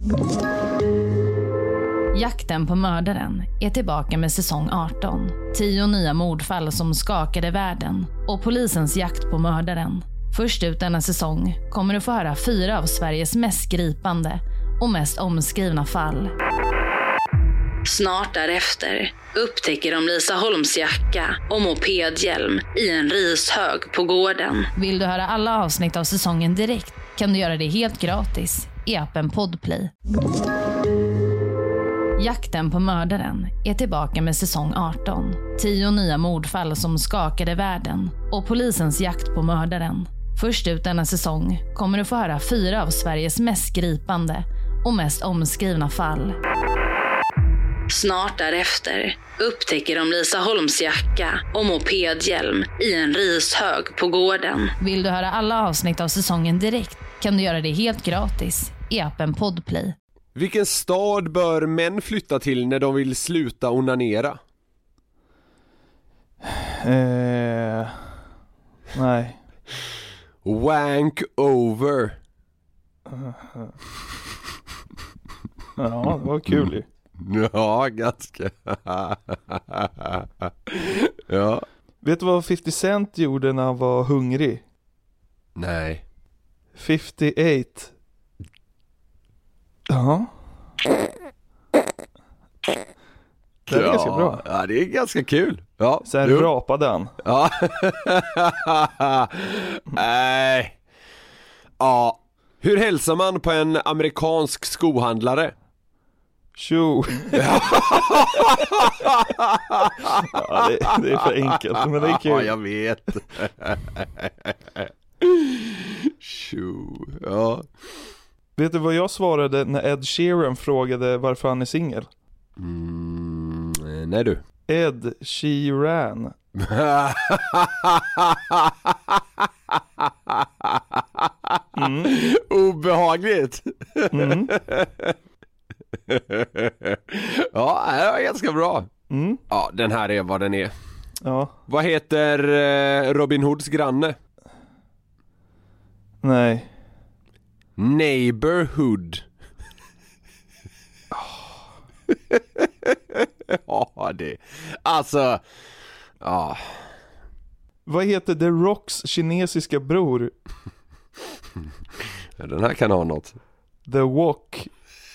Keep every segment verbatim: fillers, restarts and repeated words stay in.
Jakten på mördaren är tillbaka med säsong arton. Tio nya mordfall som skakade världen och polisens jakt på mördaren. Först ut denna säsong kommer du få höra fyra av Sveriges mest gripande och mest omskrivna fall. Snart därefter upptäcker de Lisa Holms jacka och mopedhjälm i en rishög på gården. Vill du höra alla avsnitt av säsongen direkt kan du göra det helt gratis i appen Podplay. Jakten på mördaren är tillbaka med säsong arton. Tio nya mordfall som skakade världen och polisens jakt på mördaren. Först ut denna säsong kommer du få höra fyra av Sveriges mest gripande och mest omskrivna fall. Snart därefter upptäcker de Lisa Holms jacka och mopedhjälm i en rishög på gården. Vill du höra alla avsnitt av säsongen direkt kan du göra det helt gratis i appen Podplay. Vilken stad bör män flytta till när de vill sluta onanera? Eh, nej. Wank over. Ja, det var kul ju. Ja, ganska. Ja. Vet du vad fifty Cent gjorde när han var hungrig? Nej. femtioåtta. Ja. Det är ja, ganska bra. Ja, det är ganska kul. Ja. Sen jo. rapade han. Ja. Nej. Ja. Hur hälsar man på en amerikansk skohandlare? Tjo. Ja, det, det är för enkelt, men det är kul. Ja, jag vet. Tjo. Ja. Vet du vad jag svarade när Ed Sheeran frågade varför han är singel? Mm, nej du. Ed Sheeran. Mm. Obehagligt. Mm. Ja, det var ganska bra. Mm. Ja, den här är vad den är. Ja. Vad heter Robin Hoods granne? Nej. Neighborhood. Ja, det. Alltså, ja. Vad heter The Rocks kinesiska bror? Den här kan ha något. The Wok.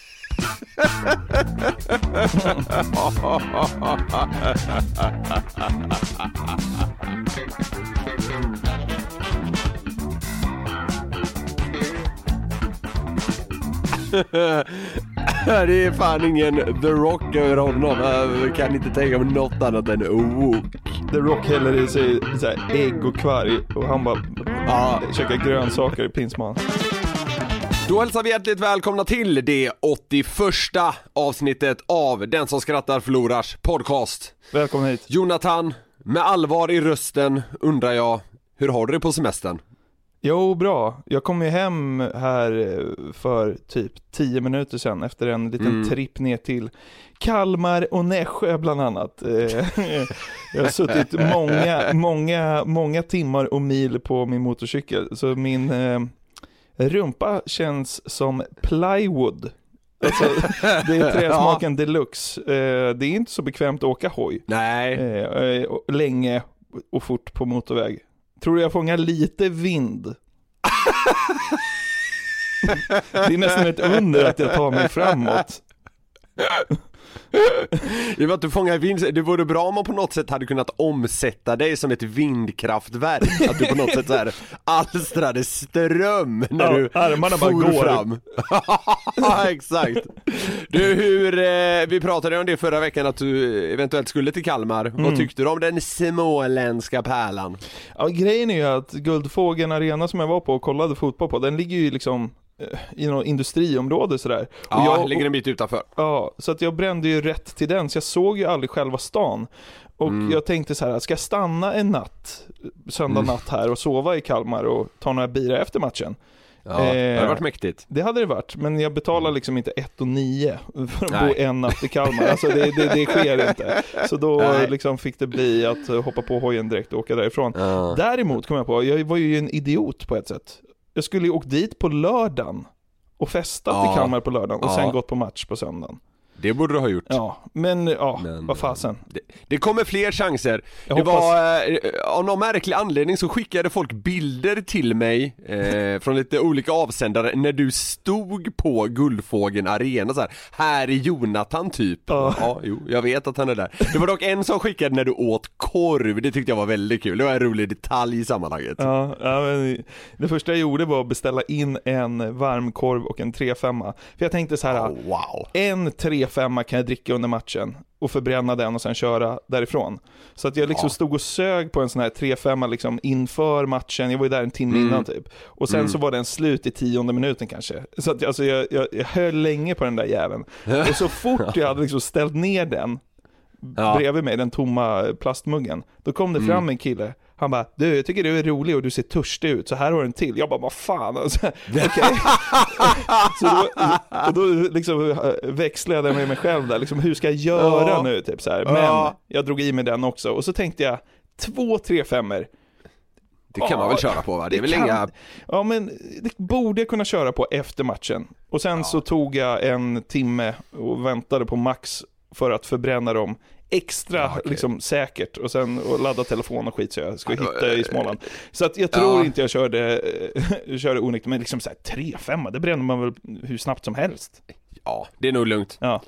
Det är fan ingen The Rock över honom. Jag kan inte tänka mig något annat än Wok. The Rock häller i sig så här ägg och kvarg och han bara ja. käkar grönsaker i pinsman. Då hälsar vi hjärtligt välkomna till det åttioförsta avsnittet av Den som skrattar förlorars podcast. Välkommen hit. Jonathan, med allvar i rösten undrar jag, hur har du det på semestern? Jo, bra. Jag kom ju hem här för typ tio minuter sedan efter en liten mm. tripp ner till Kalmar och Nässjö bland annat. Jag har suttit många, många, många timmar och mil på min motorcykel. Så min eh, rumpa känns som plywood. Alltså, det är träsmaken ja. deluxe. Eh, det är inte så bekvämt att åka hoj. Nej. Eh, länge och fort på motorväg. Tror du jag fångar lite vind? Det är nästan ett under att jag tar mig framåt. Det var att du fångar vind. Det vore bra om man på något sätt hade kunnat omsätta dig som ett vindkraftverk. Att du på något sätt så här alstrade ström när ja, du armarna bara går fram. Ja, exakt. Du, hur, eh, vi pratade om det förra veckan att du eventuellt skulle till Kalmar. Mm. Vad tyckte du om den småländska pärlan? Ja, grejen är ju att Guldfågeln Arena som jag var på och kollade fotboll på, den ligger ju liksom i något industriområde sådär. Ja, och jag, ligger en bit utanför. Ja, så att jag brände ju rätt till den. Så jag såg ju aldrig själva stan. Och mm. jag tänkte så här, ska jag stanna en natt, söndag mm. natt här och sova i Kalmar och ta några bira efter matchen? Ja, eh, det hade varit mäktigt. Det hade det varit, men jag betalar liksom inte ett och nio för att Nej. bo en natt i Kalmar. Alltså det, det, det sker inte. Så då liksom fick det bli att hoppa på hojen direkt och åka därifrån. Ja. Däremot kom jag på, jag var ju en idiot på ett sätt. Jag skulle ju åkt dit på lördagen och festat ja. i Kalmar på lördagen och ja. sen gått på match på söndagen. Det borde du ha gjort. Ja, men ja, men, vad fasen. Det, det kommer fler chanser. Jag det hoppas... var, eh, av någon märklig anledning så skickade folk bilder till mig eh, från lite olika avsändare när du stod på Guldfågeln Arena så här. Här är Jonathan typ. Ja. ja, jo, jag vet att han är där. Det var dock en som skickade när du åt korv. Det tyckte jag var väldigt kul. Det var en rolig detalj i sammanhanget. Ja, ja men det första jag gjorde var att beställa in en varmkorv och en tre femma. För jag tänkte så här, oh, wow. en tre femma kan jag dricka under matchen och förbränna den och sen köra därifrån. Så att jag liksom ja. stod och sög på en sån här tre femma liksom inför matchen. Jag var ju där en timme mm. innan typ. Och sen mm. så var den slut i tionde minuten kanske. Så att alltså, jag, jag, jag höll länge på den där jäveln. Och så fort jag hade liksom ställt ner den ja. bredvid mig, den tomma plastmuggen, då kom det fram mm. en kille. Han bara, du, jag tycker du är rolig och du ser törstig ut, så här har du en till. Jag bara, vad fan alltså. Okej. Så då, och då liksom växlade jag med mig själv där, liksom, hur ska jag göra ja. nu typ så här. Men ja. jag drog i mig den också. Och så tänkte jag, två, tre femmer. Det kan ja, man väl köra på, va? Det är väl kan, inga... Ja, men det borde jag kunna köra på efter matchen. Och sen ja. så tog jag en timme och väntade på Max för att förbränna dem extra ja, okay. liksom säkert och sen och ladda telefon och skit så jag ska hitta i Småland. Så att jag tror ja. inte jag körde jag körde onyktigt, men liksom så här tre femma, det bränner man väl hur snabbt som helst. Ja, det är nog lugnt. Ja.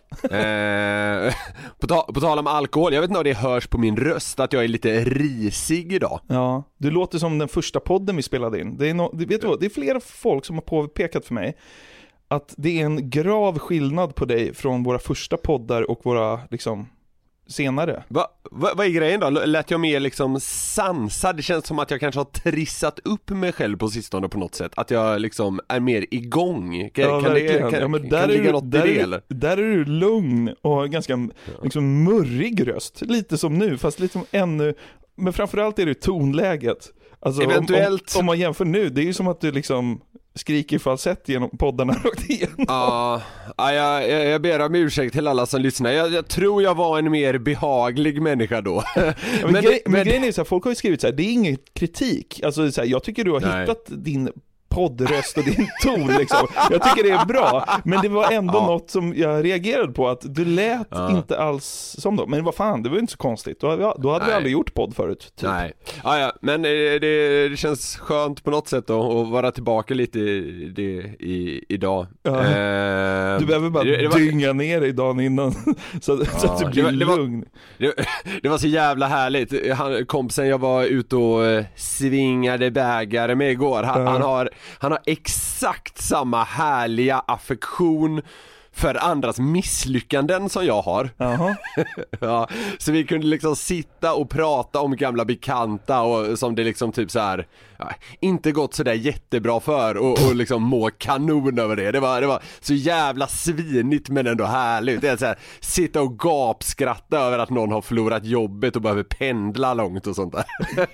eh, på, ta- på tal om alkohol, jag vet inte om det hörs på min röst att jag är lite risig idag. Ja, du låter som den första podden vi spelade in. Det är no- vet du vad, det är flera folk som har påpekat för mig att det är en grav skillnad på dig från våra första poddar och våra liksom senare. Va, va, vad är grejen då? Lät jag mer liksom sansad? Det känns som att jag kanske har trissat upp mig själv på sistone på något sätt. Att jag liksom är mer igång. Kan, ja, kan det, kan, ja, men där kan det ligga är, något där i det är, eller? Där är du lugn och har ganska liksom murrig röst. Lite som nu, fast lite som ännu. Men framförallt är det tonläget. Alltså, eventuellt. Om, om, om man jämför nu, det är ju som att du liksom skriker falsett genom poddarna rakt igenom. Ja, ja jag, jag ber om ursäkt till alla som lyssnar. Jag, jag tror jag var en mer behaglig människa då. Ja, men, men, grej, men, men grejen är så här, folk har ju skrivit så här, det är ingen kritik. Alltså så här, jag tycker du har nej. hittat din poddröst och din ton liksom. Jag tycker det är bra, men det var ändå ja. något som jag reagerade på, att du lät ja. inte alls som då. Men vad fan, det var inte så konstigt. Då, ja, då hade Nej. vi aldrig gjort podd förut. Typ. Nej, ja, ja. Men det, det känns skönt på något sätt då, att vara tillbaka lite i det i, idag. Ja. Eh, du behöver bara det, det var... dynga ner dig dagen innan så, ja. så att du blir det var, lugn. Det var, det, det var så jävla härligt. Han, kompisen jag var ute och svingade bägare med igår. Han, ja. han har Han har exakt samma härliga affektion för andras misslyckanden som jag har. Uh-huh. Ja, så vi kunde liksom sitta och prata om gamla bekanta och som det liksom typ så här ja, inte gått så där jättebra för och, och liksom må kanon över det. Det var, det var så jävla svinigt men ändå härligt. Det är så här, sitta och gapskratta över att någon har förlorat jobbet och behöver pendla långt och sånt där.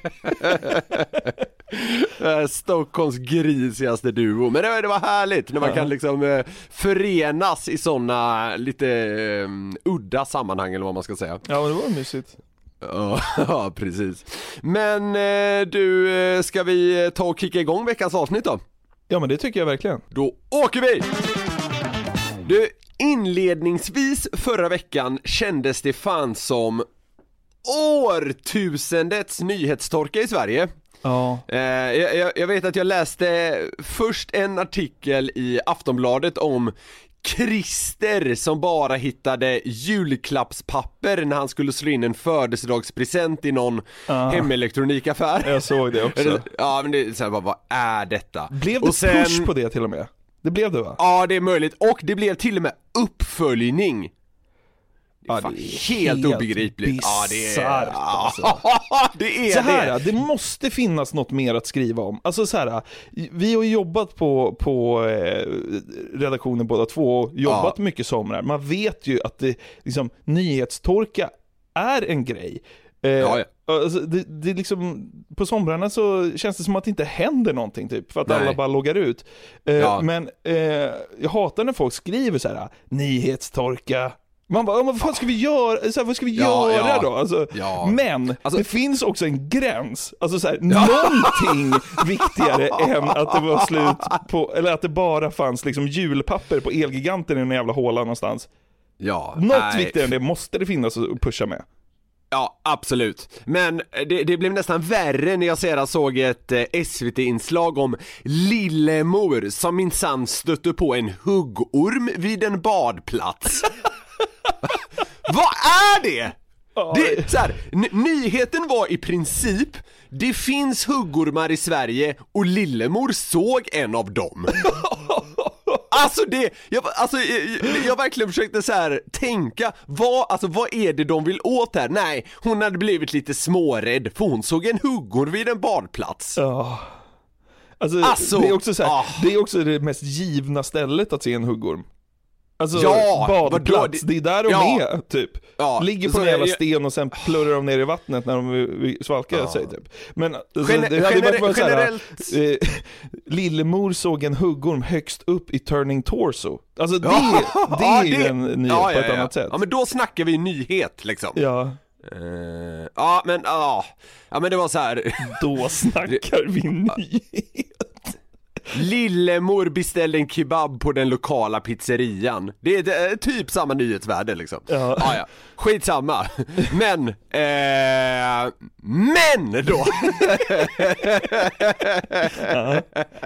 Stockholms grisigaste duo. Men det var, det var härligt när man kan liksom uh, förenas i såna lite um, udda sammanhang eller vad man ska säga. Ja, men det var mysigt. Ja, precis. Men uh, du, uh, ska vi ta och kicka igång veckans avsnitt då? Ja, men det tycker jag verkligen. Då åker vi! Du, inledningsvis förra veckan kändes det fan som årtusendets nyhetstorka i Sverige. Ja. Eh, jag, jag vet att jag läste först en artikel i Aftonbladet om Christer som bara hittade julklappspapper när han skulle slå in en födelsedagspresent i någon uh, hemelekronikaffär. Jag såg det också. Ja, men det är så här, vad är detta? Blev det och sen, push på det till och med? Det blev det, va? Ja, det är möjligt. Och det blev till och med uppföljning. Det är, ja, det är helt, helt obegripligt. Ja, det är alltså. det är så här, det. Det måste finnas något mer att skriva om. Alltså så här, vi har jobbat på på eh, redaktionen båda två och jobbat ja. mycket somrar. Man vet ju att det liksom nyhetstorka är en grej. Eh, ja, ja. Alltså, det, det liksom, på somrarna så känns det som att det inte händer någonting typ, för att Nej. alla bara loggar ut. Eh, ja. Men eh, jag hatar när folk skriver så här: nyhetstorka. Man bara, vad fan ska vi göra? Så här, vad ska vi Ja, göra ja. då? Alltså, Ja. Men Alltså- det finns också en gräns. Alltså så här, någonting viktigare än att det var slut på, eller att det bara fanns liksom julpapper på Elgiganten i en jävla håla någonstans. Ja, Något nej. viktigare än det måste det finnas att pusha med. Ja, absolut. Men det, det blev nästan värre när jag sedan såg ett eh, S V T-inslag om Lillemor som minsann stötte på en huggorm vid en badplats. Vad är det? Det, så här, n- nyheten var i princip, det finns huggormar i Sverige och Lillemor såg en av dem. Alltså det, jag, alltså jag, jag verkligen försökte så här tänka, vad, alltså vad är det de vill åt här? Nej, hon hade blivit lite smårädd för hon såg en huggorm vid en badplats. Ja. Alltså, Alltså, det är också så här, ah. det är också det mest givna stället att se en huggorm. Alltså Ja, badplats, vadå? det, det är där de Ja. är typ. Ja, Ligger på så en jävla jag- sten och sen plurrar de ner i vattnet när de vill- vill svalka Ja. sig typ. Men alltså, Gener- det hade varit gener- bara så här, generellt- eh, Lillemor såg en huggorm högst upp i Turning Torso. Alltså det, Ja, det är ju det- en nyhet ja, på ja, ett ja. annat sätt. Ja, men då snackar vi nyhet liksom. Ja, Eh, ja, men ja, ja, men det var så här. då snackar vi nyhet. Lillemor beställde en kebab på den lokala pizzerian. Det är, det är typ samma nyhetsvärde liksom. Ja. Ah, ja. Skitsamma. Men, eh, men då. Ja.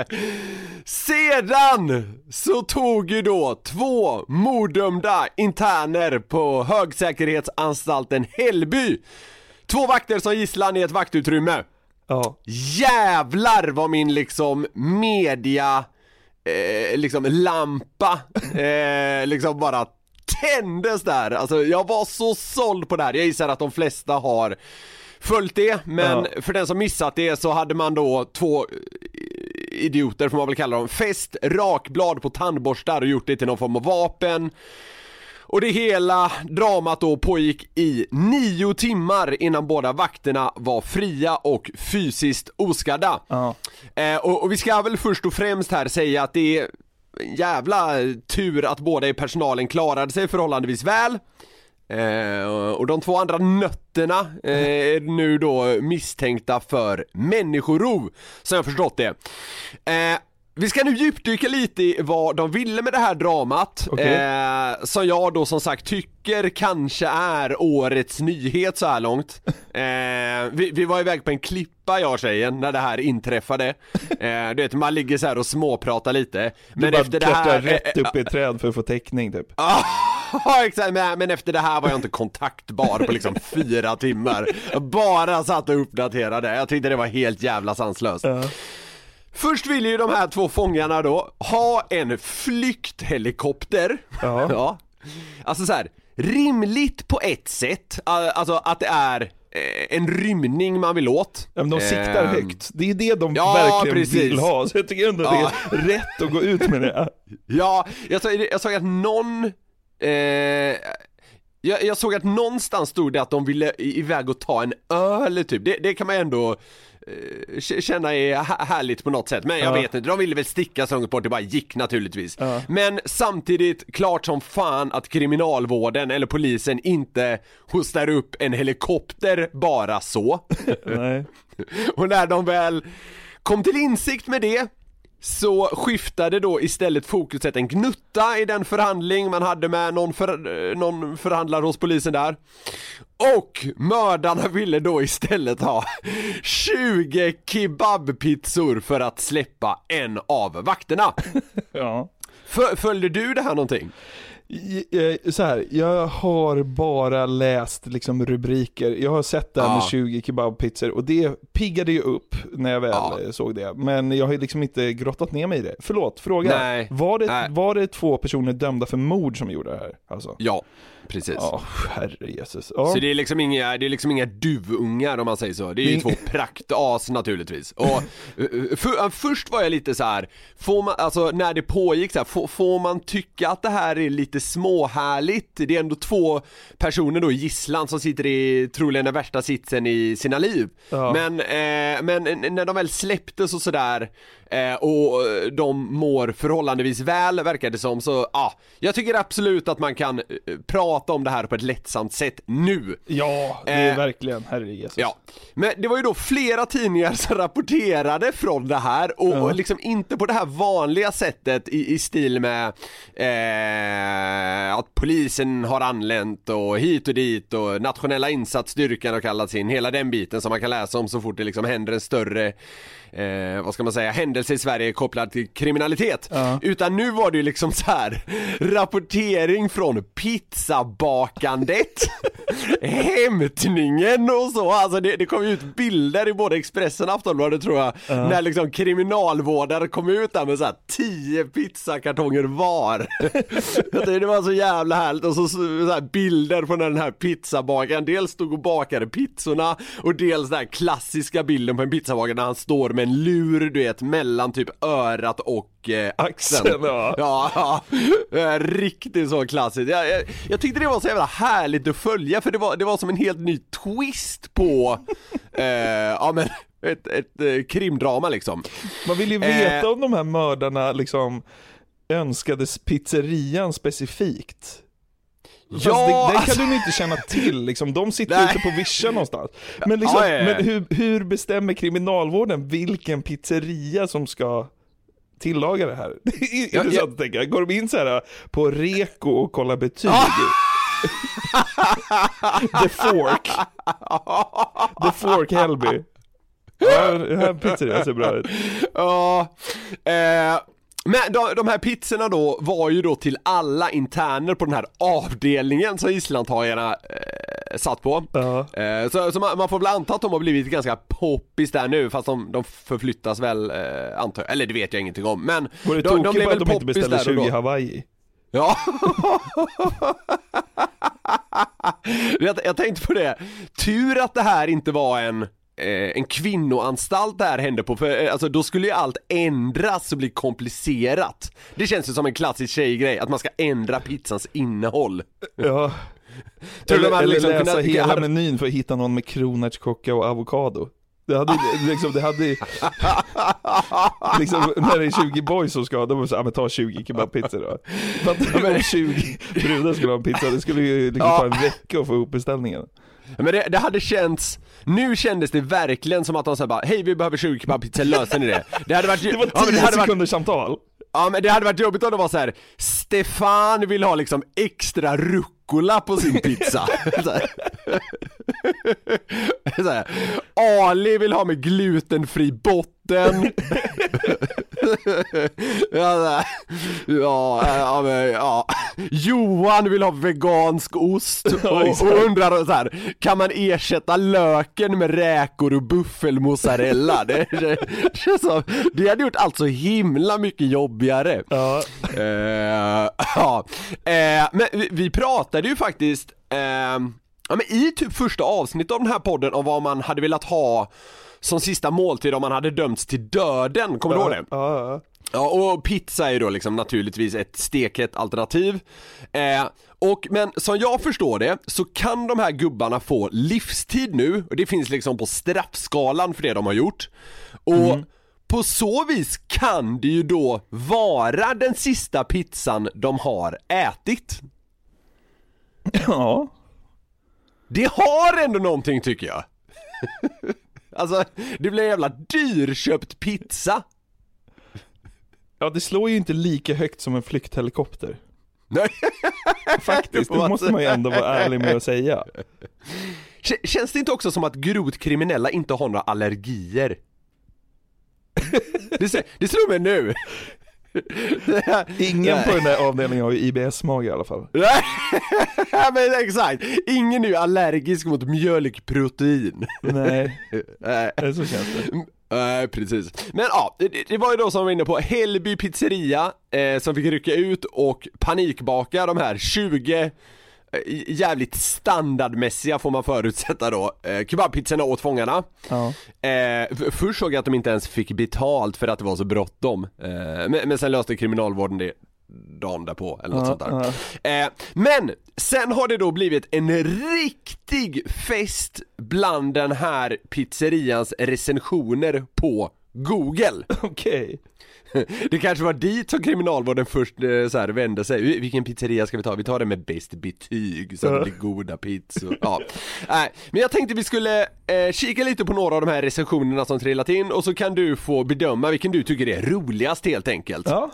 Sedan så tog ju då två morddömda interner på högsäkerhetsanstalten Hällby två vakter som gisslan i ett vaktutrymme. Ja. Jävlar vad min liksom media eh, liksom lampa eh, liksom bara tändes där. Alltså jag var så såld på det här. Jag gissar att de flesta har följt det, men Ja. för den som missat det så hade man då två idioter, får man väl kalla dem, fäst rakblad på tandborstar och gjort det till någon form av vapen. Och det hela dramat då pågick i nio timmar innan båda vakterna var fria och fysiskt oskadda. Ja. Eh, och, och vi ska väl först och främst här säga att det är en jävla tur att båda i personalen klarade sig förhållandevis väl. Eh, och de två andra nötterna eh, är nu då misstänkta för människorov, som jag förstått det. Eh, Vi ska nu djupdyka lite i vad de ville med det här dramat. Okay. eh, Som jag då som sagt tycker kanske är årets nyhet så här långt. eh, vi, vi var iväg på en klippa, jag och tjejen, när det här inträffade. eh, Du vet, man ligger så här och småpratar lite. Du Men bara efter det klättrar här rätt eh, upp i ett träd för att få täckning typ. Ja, exakt, men, men efter det här var jag inte kontaktbar på liksom fyra timmar. Jag bara satt och uppdaterade. Jag tyckte det var helt jävla sanslöst. Ja. Först ville ju de här två fångarna då ha en flykthelikopter. Ja. Ja. Alltså så här, rimligt på ett sätt. Alltså att det är eh, en rymning man vill åt. Ja, men de siktar Ehm, högt. Det är det de ja, verkligen precis. vill ha. Så jag tycker ändå att Ja. det är rätt att gå ut med det. Ja, jag såg, jag såg att någon eh, jag, jag såg att någonstans stod det att de ville i- iväg och ta en öl typ. Det, det kan man ändå eh, k- känna är hä- härligt på något sätt. Men jag Ja. vet inte, de ville väl sticka så långt bort, det bara gick naturligtvis. Ja. Men samtidigt klart som fan att kriminalvården eller polisen inte hostar upp en helikopter bara så. Nej. Och när de väl kom till insikt med det så skiftade då istället fokuset en gnutta i den förhandling man hade med någon, för, någon förhandlare hos polisen där. Och mördarna ville då istället ha tjugo kebabpizzor för att släppa en av vakterna. Ja. F- följde du det här någonting? I- eh, Så här, jag har bara läst liksom rubriker. Jag har sett det här Ja. med tjugo kebabpizzor och det piggade ju upp när jag väl Ja. eh, såg det. Men jag har ju liksom inte grottat ner mig i det. Förlåt, fråga. Nej. Var det, Nej. var det två personer dömda för mord som gjorde det här? Alltså? Ja, precis. Ja, herre Jesus. Ja. Så det är liksom inga, det är liksom inga duvungar om man säger så. Det är ju Det- två praktas naturligtvis. Och uh, för, uh, först var jag lite så här, får man, alltså när det pågick så här, får, får man tycka att det här är lite småhärligt. Det är ändå två personer då i gisslan som sitter i troligen den värsta sitsen i sina liv. Ja. Men, eh, men när de väl släpptes och sådär eh, och de mår förhållandevis väl, verkar det som, så ja, jag tycker absolut att man kan eh, prata om det här på ett lättsamt sätt nu. Ja, det är eh, verkligen, herre Jesus. Ja. Men det var ju då flera tidningar som rapporterade från det här och, ja. och liksom inte på det här vanliga sättet i, i stil med eh, att polisen har anlänt och hit och dit och nationella insatsstyrkan har kallats in, hela den biten som man kan läsa om så fort det liksom händer en större Eh, vad ska man säga, händelse i Sverige kopplad till kriminalitet. Ja. Utan nu var det ju liksom så här rapportering från pizzabakandet, hämtningen och så. Alltså det, det kom ut bilder i både Expressen och Aftonbladet tror jag, ja. när liksom kriminalvårdare kom ut där med så här tio pizzakartonger var. Det var så jävla härligt. Och så, så här bilder från den här pizzabakaren. Dels stod och bakade pizzorna och dels den här klassiska bilden på en pizzabakare när han står med en lur, du vet, mellan typ örat och eh, axeln. Axel, ja. Ja, ja. Riktigt så klassiskt. Jag, jag, jag tyckte det var så jävla härligt att följa, för det var, det var som en helt ny twist på eh, ja men ett, ett eh, krimdrama liksom. Man vill ju veta eh, om de här mördarna liksom önskades pizzerian specifikt. Fast ja, det, det kan alltså... du inte känna till liksom. De sitter Nej. ute på Vischa någonstans. Men, liksom, ja, ja, ja. men hur, hur bestämmer kriminalvården vilken pizzeria som ska tillaga det här? Det är ja, intressant ja. att tänka. Går de in så här på Reko och kollar betyg? Ah! The Fork. The Fork Hällby. Ja, den här pizzerian ser bra ut. Ja, eh... Men de, de här pizzorna då var ju då till alla interner på den här avdelningen som islandhajarna eh, satt på. Uh-huh. eh, Så, så man, man får väl anta att de har blivit ganska poppis där nu, fast de, de förflyttas väl, eh, antar jag. Eller det vet jag ingenting om. Men var det de, de blev väl att de inte beställde tjugo Hawaii? Ja. jag, jag tänkte på det. Tur att det här inte var en en kvinnoanstalt där hände på, för alltså, då skulle ju allt ändras och bli komplicerat. Det känns ju som en klassisk tjejgrej att man ska ändra pizzans innehåll. Ja. Eller, man eller liksom läsa kunna, hela hade... menyn för att hitta någon med kronärtskocka och avokado. Det hade liksom, det hade liksom, när det är tjugo boys som ska, då måste jag ta tjugo kebabpizzor då. För att tjugo brudar skulle ha en pizza, det skulle ju liksom ta en vecka att få ihop beställningen. Men det, det hade känts, nu kändes det verkligen som att de sa bara, hej vi behöver tjugo kebabpizzor, löser ni det? Det hade varit, det var tio ja, det hade sekunders varit, samtal. Ja, men det hade varit jobbigt om det var så här: Stefan vill ha liksom extra rucola på sin pizza. så här. så här. Ali vill ha med glutenfri botten. ja, ja, ja, men, ja. Johan vill ha vegansk ost och, och undrar så här: kan man ersätta löken med räkor och buffelmozzarella? Det, det, det, så, det hade gjort allt så himla mycket jobbigare. Ja. Uh, ja. Uh, men vi, vi pratade ju faktiskt uh, ja, men i typ första avsnittet av den här podden om vad man hade velat ha som sista måltid om man hade dömts till döden. Kommer ja, du ihåg det? Ja, ja. Ja, och pizza är ju då liksom naturligtvis ett steket alternativ. Eh, och, men som jag förstår det så kan de här gubbarna få livstid nu. Och det finns liksom på straffskalan för det de har gjort. Och mm. på så vis kan det ju då vara den sista pizzan de har ätit. Ja. Det har ändå någonting, tycker jag. Alltså, det blir en jävla dyrköpt pizza. Ja, det slår ju inte lika högt som en flykthelikopter. Nej. Faktiskt, det måste man ju ändå vara ärlig med att säga. Känns det inte också som att grovt kriminella inte har några allergier? Det, det slår mig nu. Ingen Nej. på den där avdelningen har ju I B S-mage i alla fall. Nej, men exakt. Ingen är ju allergisk mot mjölkprotein. Nej, Nej. Det så känns det. Nej, uh, precis. Men ja, det, det var ju då som var inne på Hällby pizzeria eh, som fick rycka ut och panikbaka de här tjugo eh, jävligt standardmässiga, får man förutsätta då, eh, kebabpizzorna åt fångarna. Ja. eh, Först såg jag att de inte ens fick betalt för att det var så bråttom, eh, men, men sen löste kriminalvården det dagen därpå eller något Ja, sånt där. Eh, men sen har det då blivit en riktig fest bland den här pizzerians recensioner på Google. Okej. Det kanske var dit som kriminalvården först eh, så här vände sig. Vilken pizzeria ska vi ta? Vi tar den med bäst betyg så att det blir goda pizzor. Ja. Nej, men jag tänkte vi skulle eh, kika lite på några av de här recensionerna som trillat in och så kan du få bedöma vilken du tycker är roligast helt enkelt. Ja.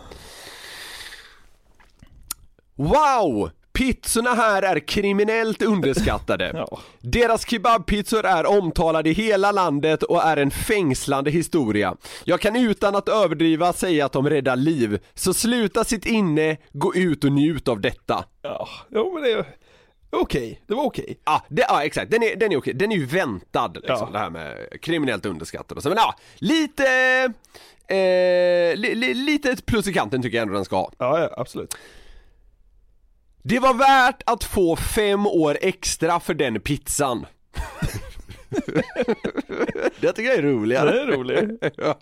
Wow! Pizzorna här är kriminellt underskattade. Ja. Deras kebabpizzor är omtalade i hela landet och är en fängslande historia. Jag kan utan att överdriva säga att de räddar liv. Så sluta sitt inne, gå ut och njut av detta. Ja, jo, men det är okej. Det var okej. Ja, det, ja exakt, den är, den är okej. Den är ju väntad liksom, Ja. det här med kriminellt underskattade. Så, men ja, lite eh, li, li, lite ett plus i kanten tycker jag ändå den ska ha. Ja, ja, absolut. Det var värt att få fem år extra för den pizzan. Det tycker jag är roligare. Det är roligt.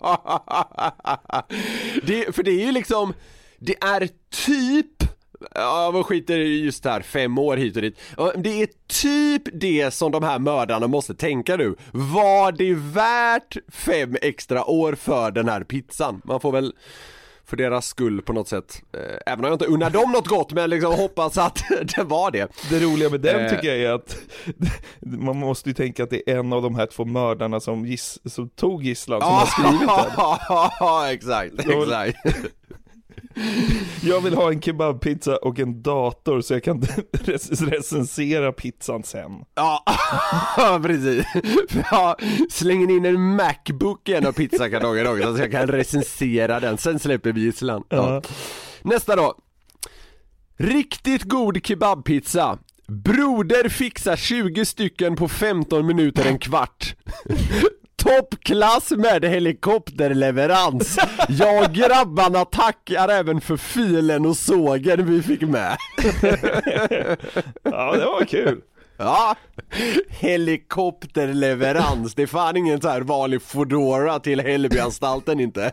det, för det är ju liksom, det är typ, ja vad skiter just här, fem år hit och dit. Det är typ det som de här mördarna måste tänka nu. Var det värt fem extra år för den här pizzan? Man får väl för deras skull på något sätt, eh, även om jag inte unnar dem något gott, men liksom hoppas att det var det. Det roliga med den Eh. tycker jag är att man måste ju tänka att det är en av de här två mördarna som, giss, som tog gisslan som har skrivit den. Ja, exakt, exakt. Jag vill ha en kebabpizza och en dator så jag kan rec- recensera pizzan sen. Ja, precis. Ja, slänger in en Macbook i en av pizzakartongen också så jag kan recensera den. Sen släpper vi gisslan. Ja. Ja. Nästa då. Riktigt god kebabpizza. Broder fixar tjugo stycken på femton minuter, en kvart. Toppklass med helikopterleverans. Jag grabbarna tackar även för filen och sågen vi fick med. Ja, det var kul. Ja, helikopterleverans. Det är fan ingen så här vanlig Foodora till Hällebyanstalten inte.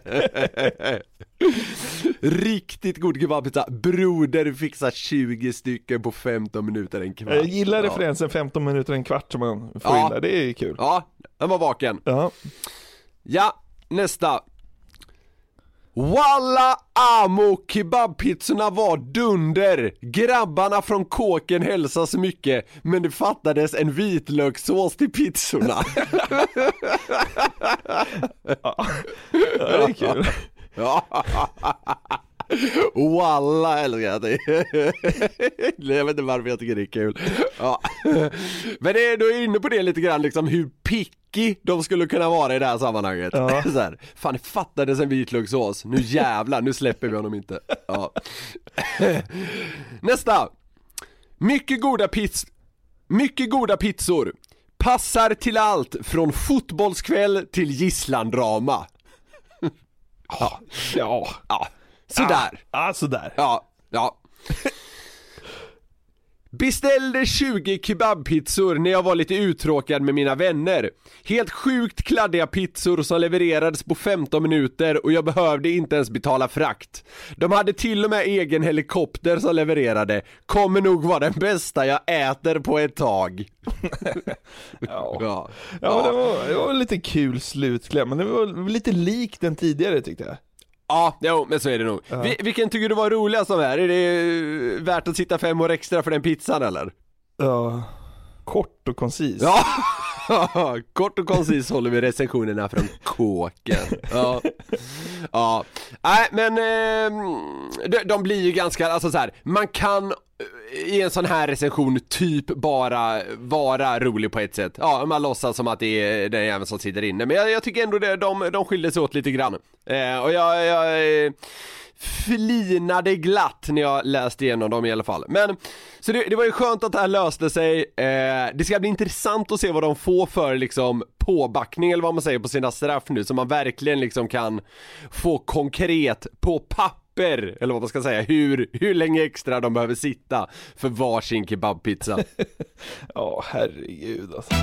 Riktigt god kebabpizza. Broder fixar tjugo stycken på femton minuter, en kvart. Jag gillar Ja. referensen femton minuter, en kvart som man får Ja. in där. Det är kul. Ja, den var vaken. Ja. Ja, nästa. Walla amo, kebabpizzorna var dunder. Grabbarna från kåken hälsar så mycket, men det fattades en vitlökssås till pizzorna. Ja, det är kul. Ja. Walla älskar jag det. Jag vet inte varför jag tycker det är kul. Ja. Men det är då inne på det lite grann liksom, hur picky de skulle kunna vara i det här sammanhanget. Ja. Så här, fan det fattades en vitlökssås. Nu jävlar, nu släpper vi honom inte. Ja. Nästa. Mycket goda pizz Mycket goda pizzor. Passar till allt från fotbollskväll till gisslandrama. Ja. Ja. Ja. Sådär. Ja, sådär. Ja, ja. Beställde tjugo kebabpizzor när jag var lite uttråkad med mina vänner. Helt sjukt kladdiga pizzor som levererades på femton minuter och jag behövde inte ens betala frakt. De hade till och med egen helikopter som levererade. Kommer nog vara den bästa jag äter på ett tag. Ja. Ja, Ja, men det var, det var lite kul slutkläm, men det var lite lik den tidigare tyckte jag. Ja, jo, men så är det nog. Ja. Vi, vilken tycker du var roligast av här? Är det värt att sitta fem år extra för den pizzan eller? Ja, kort och koncis. Ja, kort och koncis håller vi recensionerna från kåken. Ja, ja. Nej men eh, de, de blir ju ganska, alltså så här, man kan i en sån här recension typ bara vara rolig på ett sätt. Ja, man låtsas som att det är den jäveln som sitter inne. Men jag, jag tycker ändå det, de, de skiljer sig åt lite grann. Eh, och jag, jag eh, flinade glatt när jag läste igenom dem i alla fall. Men så det, det var ju skönt att det här löste sig. Eh, det ska bli intressant att se vad de får för liksom påbackning eller vad man säger på sina straff nu, så man verkligen liksom kan få konkret på papper, eller vad man ska säga, hur, hur länge extra de behöver sitta för varsin kebabpizza. Ja, herregud alltså.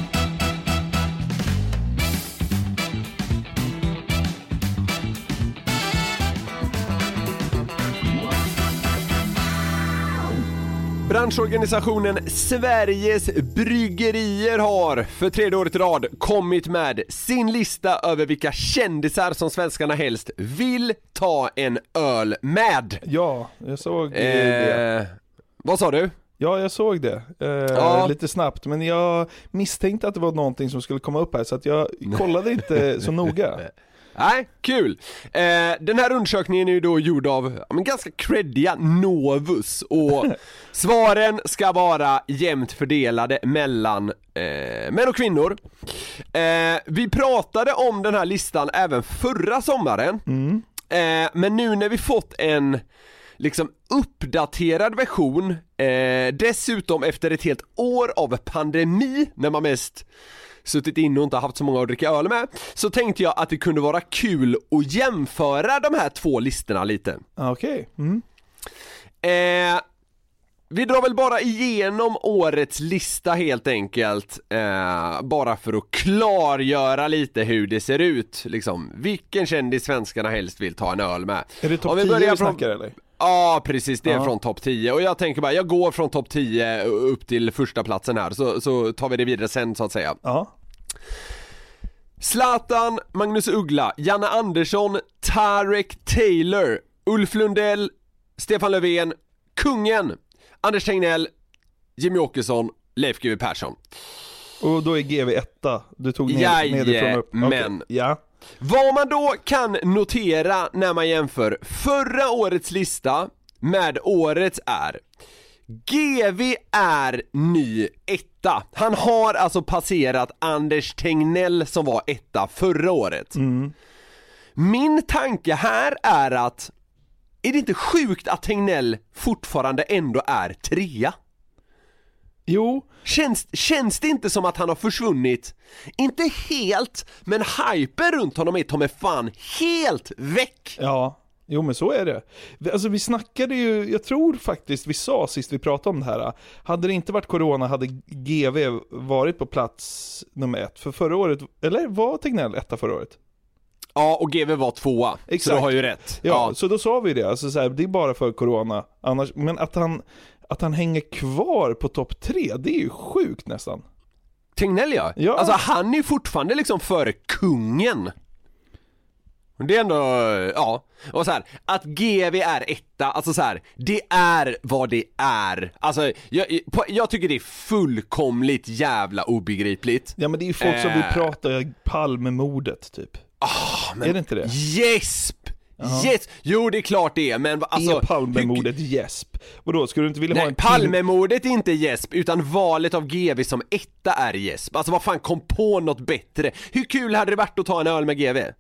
Branschorganisationen Sveriges Bryggerier har för tredje året i rad kommit med sin lista över vilka kändisar som svenskarna helst vill ta en öl med. Ja, jag såg eh, det. Vad sa du? Ja, jag såg det. Eh, ja. Lite snabbt, men jag misstänkte att det var någonting som skulle komma upp här, så att jag kollade inte så noga. Nej, kul. Eh, den här undersökningen är ju då gjord av ja, men ganska creddiga Novus, och svaren ska vara jämnt fördelade mellan eh, män och kvinnor. Eh, vi pratade om den här listan även förra sommaren, mm. eh, men nu när vi fått en liksom uppdaterad version, eh, dessutom efter ett helt år av pandemi, när man mest suttit in och inte haft så många att dricka öl med, så tänkte jag att det kunde vara kul att jämföra de här två listorna lite. Okej. Okay. Mm. Eh, vi drar väl bara igenom årets lista helt enkelt, eh, bara för att klargöra lite hur det ser ut, liksom vilken kändis svenskarna helst vill ta en öl med. Är det topp tio vi från... snackar eller? Ja, precis, det är ja. från topp tio. Och jag tänker bara, jag går från topp tio upp till första platsen här, så, så tar vi det vidare sen så att säga. Ja. Zlatan, Magnus Uggla, Janne Andersson, Tarek Taylor, Ulf Lundell, Stefan Löfven, Kungen, Anders Tegnell, Jimmy Åkesson, Leif G W Persson. Och då är G W etta. Du tog ner, nedifrån upp. Men okay. Ja. Vad man då kan notera när man jämför förra årets lista med årets är: G W är ny etta. Han har alltså passerat Anders Tegnell som var etta förra året. Mm. Min tanke här är att, är det inte sjukt att Tegnell fortfarande ändå är trea? Jo. Känns, känns det inte som att han har försvunnit? Inte helt, men hypen runt honom är ta fan helt väck. Ja, jo men så är det. Alltså vi snackade ju, jag tror faktiskt vi sa sist vi pratade om det här, hade det inte varit corona hade G W varit på plats nummer ett. För förra året, eller var Tegnell etta förra året? Ja, och G W var tvåa. Exakt. Så du har ju rätt. Ja, ja. Så då sa vi det, alltså så här, det är bara för corona annars, men att han Att han hänger kvar på topp tre, det är ju sjukt nästan. Tegnell ja. ja. Alltså han är ju fortfarande liksom före kungen. Det är ändå, ja. Och så här, att G W är etta, alltså så här, det är vad det är. Alltså, jag, jag tycker det är fullkomligt jävla obegripligt. Ja, men det är ju folk som vill prata Palmemordet typ. Oh, men är det inte det? Jesp! Uh-huh. Yes. Jo, det är klart det är, men alltså... Är Palmemordet gäsp? Vadå, skulle du inte vilja Nej, ha en... Palmemordet är inte gäsp, utan valet av G W som etta är gäsp. Alltså vad fan, kom på något bättre. Hur kul hade det varit att ta en öl med G W?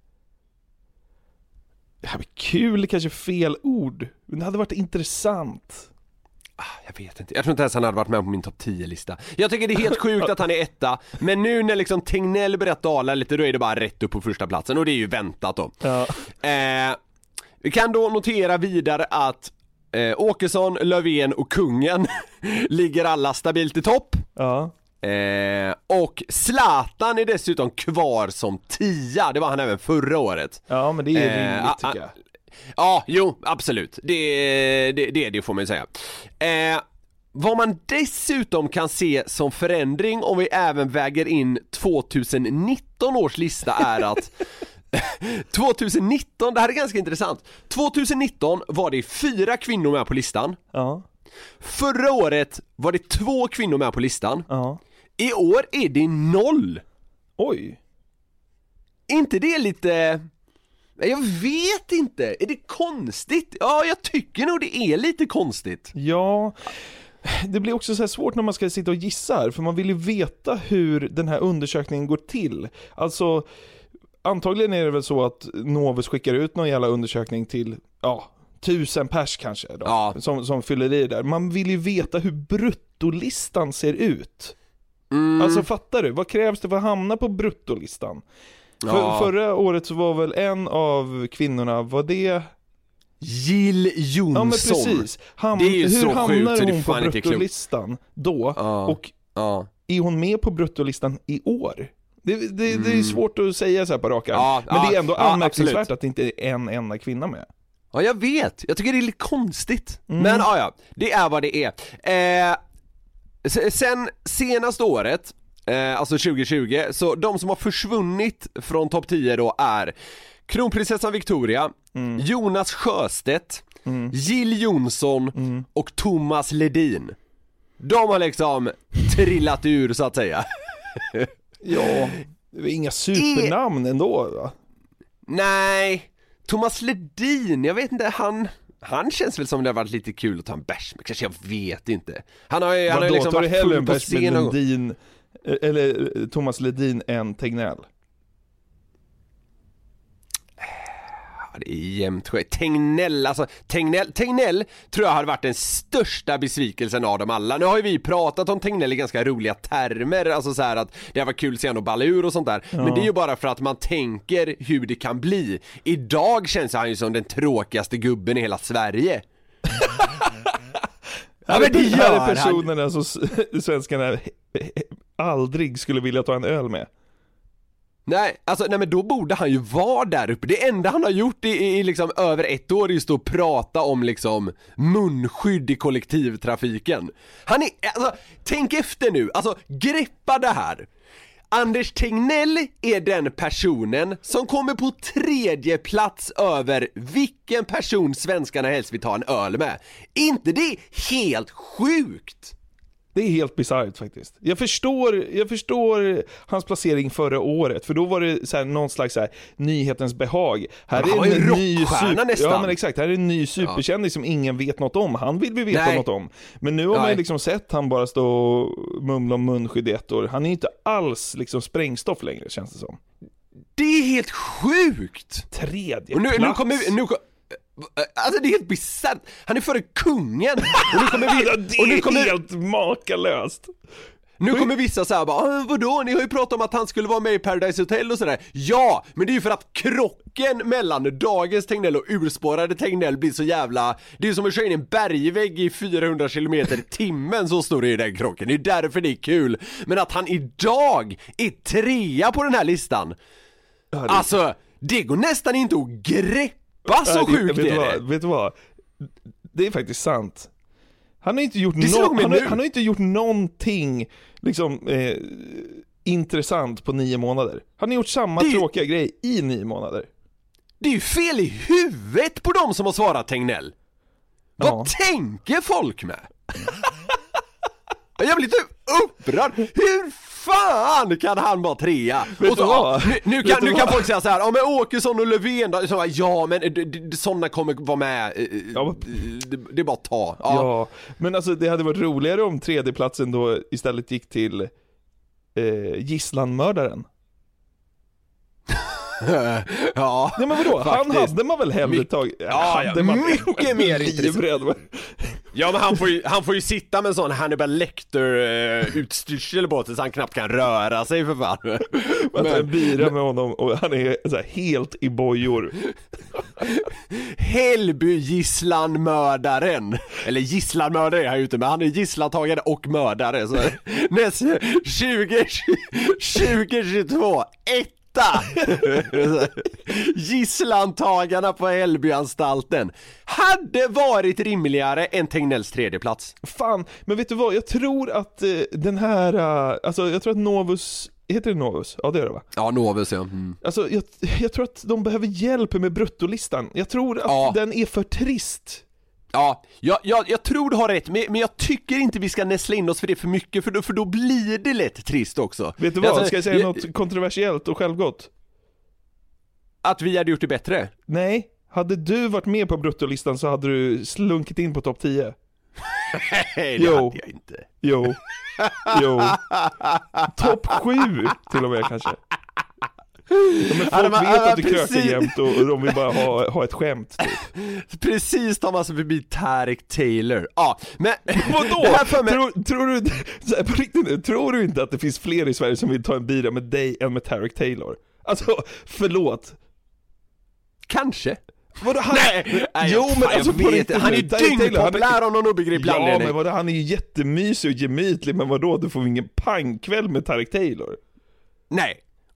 Ja, men kul är kanske fel ord. Men det hade varit intressant. Jag vet inte, jag tror inte ens han hade varit med på min topp tio-lista. Jag tycker det är helt sjukt att han är etta. Men nu när liksom Tegnell börjat dala lite, då är det bara rätt upp på första platsen. Och det är ju väntat då. Ja. eh, Vi kan då notera vidare att eh, Åkesson, Löfven och Kungen ligger alla stabilt i topp. Ja. eh, Och Zlatan är dessutom kvar som tia. Det var han även förra året. Ja, men det är ju rimligt eh, tycker jag. Ja, jo, absolut. Det, det, det, det får man säga. Eh, vad man dessutom kan se som förändring, om vi även väger in tjugonitton års lista, är att tjugonitton, det här är ganska intressant. tjugonitton var det fyra kvinnor med på listan. Ja. Förra året var det två kvinnor med på listan. Ja. I år är det noll. Oj. Inte det lite... Jag vet inte, är det konstigt? Ja, jag tycker nog det är lite konstigt. Ja, det blir också så här svårt när man ska sitta och gissa här, för man vill ju veta hur den här undersökningen går till. Alltså, antagligen är det väl så att Novus skickar ut någon jävla undersökning till, ja, tusen pers kanske då, ja. som, som fyller i där. Man vill ju veta hur bruttolistan ser ut. Mm. Alltså, fattar du? Vad krävs det för att hamna på bruttolistan? Ja. För, förra året så var väl en av kvinnorna, var det Jill Johnson? Ja, men precis. Ham- det är ju hur så hamnar sjukt, hon på bruttolistan då? Ja. Och ja. är hon med på bruttolistan i år? Det, det, mm. det är svårt att säga så här på rak arm. Ja, men det är ändå ja, anmärkningsvärt absolut. att det inte är en enda kvinna med. Ja, jag vet. Jag tycker det är lite konstigt. Mm. Men ja, ja, det är vad det är. Eh, sen senaste året, eh, alltså tjugo tjugo, så de som har försvunnit från topp tio då är kronprinsessan Victoria, mm. Jonas Sjöstedt, mm. Jill Johnson mm. och Thomas Ledin. De har liksom trillat ur så att säga. Ja, det var inga supernamn I... ändå va? Nej, Thomas Ledin, jag vet inte, han han känns väl som det har varit lite kul att ta en bärs, men kanske jag vet inte. Han har ju han har liksom varit full på scen och... Ledin, eller Thomas Ledin än Tegnell. Det är jämnt skit. Tegnell, alltså Tegnell, Tegnell tror jag har varit den största besvikelsen av dem alla. Nu har ju vi pratat om Tegnell i ganska roliga termer, alltså så här att det var kul sen och balla ur och sånt där. Ja. Men det är ju bara för att man tänker hur det kan bli. Idag känns han ju som den tråkigaste gubben i hela Sverige. Ja, men det gör är personerna som svenskarna aldrig skulle vilja ta en öl med. Nej, alltså nej, men då borde han ju vara där uppe. Det enda han har gjort i, i liksom över ett år är just att prata om liksom munskydd i kollektivtrafiken. Han är, alltså, tänk efter nu, alltså greppa det här. Anders Tegnell är den personen som kommer på tredje plats över vilken person svenskarna helst vill ta en öl med. Inte det helt sjukt? Det är helt bisarrt faktiskt. Jag förstår, jag förstår hans placering förra året, för då var det så här, någon slags så här, nyhetens behag. Här är en, en ny super, nästan. Ja men exakt, här är en ny superkändis ja. Som ingen vet något om. Han vill vi veta Nej. Något om. Men nu har Nej. Man liksom sett han bara stå och mumla om munskydd i ett år. Han är inte alls liksom sprängstoff längre, känns det som. Det är helt sjukt. Tredje och nu, plats. Nu kommer nu Alltså det är helt bisarrt. Han är före kungen. Och nu kommer vi, det är och nu kommer, helt makalöst. Nu kommer vissa säga bara, vadå? Ni har ju pratat om att han skulle vara med i Paradise Hotel och sådär. Ja, men det är ju för att krocken mellan dagens Tegnell och urspårade Tegnell blir så jävla... Det är som att köra in en bergvägg i fyrahundra kilometer i timmen, så står det i den krocken. Det är därför det är kul. Men att han idag är trea på den här listan. Ja, det... Alltså, det går nästan inte att greppa. Vad så sjukt är det? Vad, vet du vad? Det är faktiskt sant. Han har inte gjort, no- han har, han har inte gjort någonting liksom, eh, intressant på nio månader. Han har gjort samma det, tråkiga grej i nio månader. Det är ju fel i huvudet på dem som har svarat Tegnell. Ja. Vad tänker folk med? Jag blir lite upprörd. Hur fan kan han vara trea? Vet och så, ja, nu, nu, kan, nu kan folk säga så här, ja men Åkesson och Löfven då, så, ja men d- d- sådana kommer vara med. Ja, det, det är bara att ta. Ja. ja, men alltså det hade varit roligare om tredjeplatsen då istället gick till eh, gisslanmördaren. Ja. Nej men vadå? Faktiskt. Han hade man väl hellre tagit. Ja, hade man mycket mer intressant. Ja, men han får ju, han får ju sitta med en sån Hannibal Lecter-utstyrsel på sig så han knappt kan röra sig för fan. Man tar en bira med honom och han är så här helt i bojor. Hällby-gisslanmördaren. Eller gisslanmördare är han ju inte, men han är gisslantagare och mördare. Så nästa tjugo tjugotvå ett Gisslantagarna på Hällbyanstalten hade varit rimligare än Tegnells tredje plats. Fan, men vet du vad? Jag tror att eh, den här uh, alltså jag tror att Novus, heter det Novus? Ja, det är det va? Ja, Novus, ja. Mm. Alltså jag, jag tror att de behöver hjälp med bruttolistan. Jag tror att ja. Den är för trist. Ja, jag, jag, jag tror du har rätt, men, men jag tycker inte vi ska näsla in oss för det för mycket, för då, för då blir det lätt trist också. Vet du vad, alltså, ska jag säga jag, något kontroversiellt och självgott? Att vi hade gjort det bättre? Nej, hade du varit med på bruttolistan så hade du slunkit in på topp tio. Nej, det jo. hade jag inte. Jo, jo. Topp sju till och med kanske. Ja, men folk ja, vet ja, att du precis. Krökar jämt och, och de vill bara ha, ha ett skämt typ. Precis, tar man sig förbi Tarek Taylor. Ja, men vadå? Mig... Tror, tror, du, så här, på riktigt nu, tror du inte att det finns fler i Sverige som vill ta en bira med dig än med Tarek Taylor? Alltså, förlåt. Kanske. Vadå, han... Nej, nej, jo, men fan, alltså, jag vet, han är dyngpopulär av någon obegriplig anledning. Ja, men vadå, han är ju jättemysig och gemytlig, men vadå, du får ingen pangkväll med Tarek Taylor. Nej.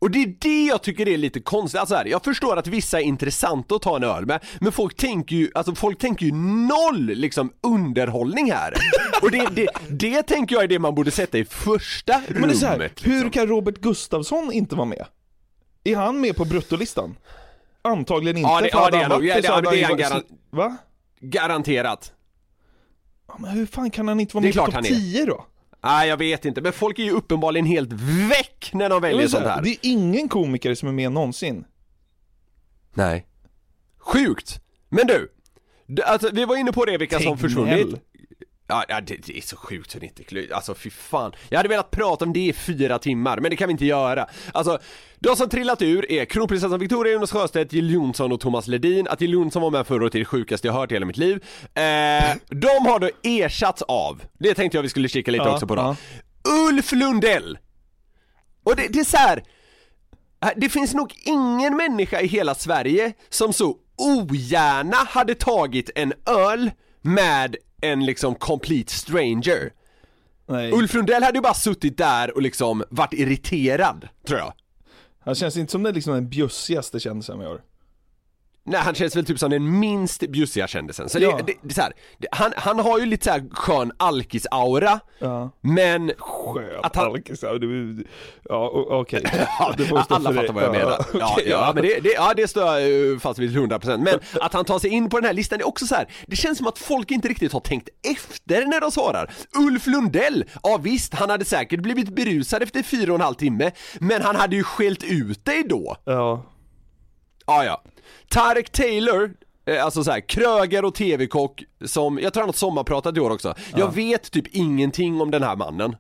Och det är det jag tycker är lite konstigt. Alltså här, jag förstår att vissa är intressanta att ta en öl med, men folk tänker ju, alltså folk tänker ju noll liksom underhållning här. Och det, det, det tänker jag är det man borde sätta i första rummet. Men det är så här, liksom. Hur kan Robert Gustafsson inte vara med? Är han med på bruttolistan? Antagligen inte. Ja, det, ja, det är nog. Ja, det, ja, det är han garan- Va? Garanterat. Ja, men hur fan kan han inte vara med på topp tio då? Nej, jag vet inte. Men folk är ju uppenbarligen helt väck när de väljer sånt här. Det är ingen komiker som är med någonsin. Nej. Sjukt. Men du, alltså, vi var inne på det, vilka som försvunnit. Ja, ja det, det är så sjukt så det inte klyr. Alltså fy fan. Jag hade velat prata om det i fyra timmar, men det kan vi inte göra. Alltså, de som trillat ur är kronprinsessan Victoria, Jonas Sjöstedt, Jill Johnson och Thomas Ledin. Att Jill Johnson var med förra året är det sjukaste jag hört i hela mitt liv. eh, De har då ersatts av, det tänkte jag vi skulle kika lite ja, också på då ja. Ulf Lundell. Och det, det är så här, det finns nog ingen människa i hela Sverige som så ogärna hade tagit en öl med en liksom complete stranger. Nej. Ulf Lundell hade ju bara suttit där och liksom varit irriterad, tror jag. Han känns inte som den, liksom den bjussigaste kändisen jag har. Nej, han känns väl typ som den minst bjussiga kändisen. Så ja. det, det, det är så här, det, han, han har ju lite så här skön alkis-aura. Ja. Men skön att han... alkis-aura. Ja, okej. Okay. Alla fattar vad jag menar. Ja, ja, okay, ja. ja, men det, det, ja, det står jag fast vid hundra procent. Men att han tar sig in på den här listan är också så här. Det känns som att folk inte riktigt har tänkt efter när de svarar. Ulf Lundell, ja visst, han hade säkert blivit berusad efter fyra och en halv timme. Men han hade ju skällt ut dig då. Ja. Ja, ja. Tarek Taylor, alltså så här, kröger och tv-kock som, jag tror han har sommarpratat i år också. Ja. Jag vet typ ingenting om den här mannen.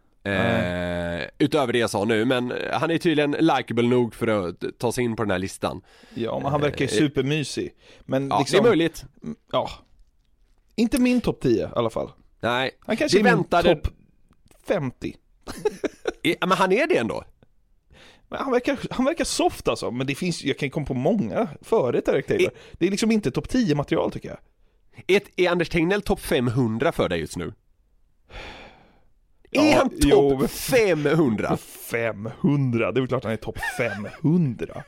Mm. Eh, utöver det jag sa nu, men han är tydligen likeable nog för att ta sig in på den här listan. Ja, men han verkar ju supermysig. Men ja, liksom, det är möjligt. Ja. Inte min topp tio i alla fall. Nej. Han kanske det är väntade... min topp femtio. Men han är det ändå. Men han verkar, han verkar soft alltså. Men det finns, jag kan komma på många före Tarek Taylor. Det är liksom inte topp tio material tycker jag. Är, är Anders Tegnell topp femhundra för dig just nu? Ja, är han topp femhundra? femhundra, det är väl klart han är topp femhundra.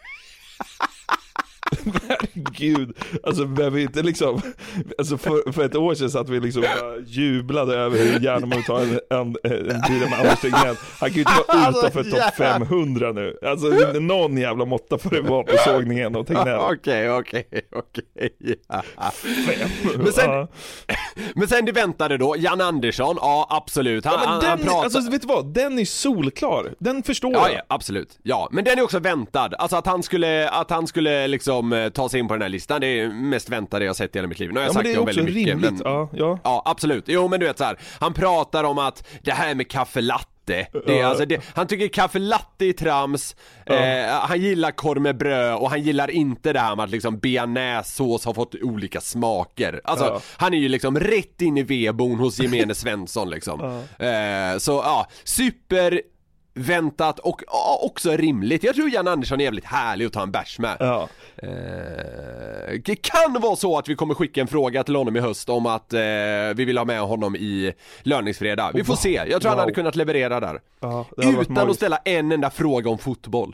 Herregud, alltså behöver inte liksom, alltså för, för ett år sedan så att vi liksom jublade över hur gärna man tar en, en, en bil med Anders Tegnell. Han kan ju inte vara utanför alltså, topp femhundra nu. Alltså någon jävla måtta för det var på sågningen och Tegnell. Okej, okej, okej. Men sen, men sen det väntade då, Jan Andersson, ja absolut. Han, ja, men den, han pratar... alltså vet du vad, den är solklar. Den förstår ja, jag. Ja, absolut. Ja, men den är också väntad. Alltså att han skulle, att han skulle liksom ta sig in på den här listan, det är mest väntade jag sett i hela mitt liv. Nu har jag ja, sagt det det är väldigt mycket. Rimligt. Men, ja, ja. ja, absolut. Jo, men du vet så här, han pratar om att det här med kaffe latte, det är, ja. alltså, det, han tycker kaffe latte är trams, ja. eh, han gillar korv med bröd och han gillar inte det här med att liksom bearnaisesås har fått olika smaker. Alltså, ja. han är ju liksom rätt in i vedbon hos Gemene Svensson liksom. Ja. Eh, så ja, super väntat och ja, också rimligt. Jag tror Jan Andersson är jävligt härlig att ta en bärs med. Ja. Eh, det kan vara så att vi kommer skicka en fråga till honom i höst om att eh, vi vill ha med honom i löningsfredag. Vi får se. Jag tror wow. han hade kunnat leverera där. Ja, utan att ställa en enda fråga om fotboll.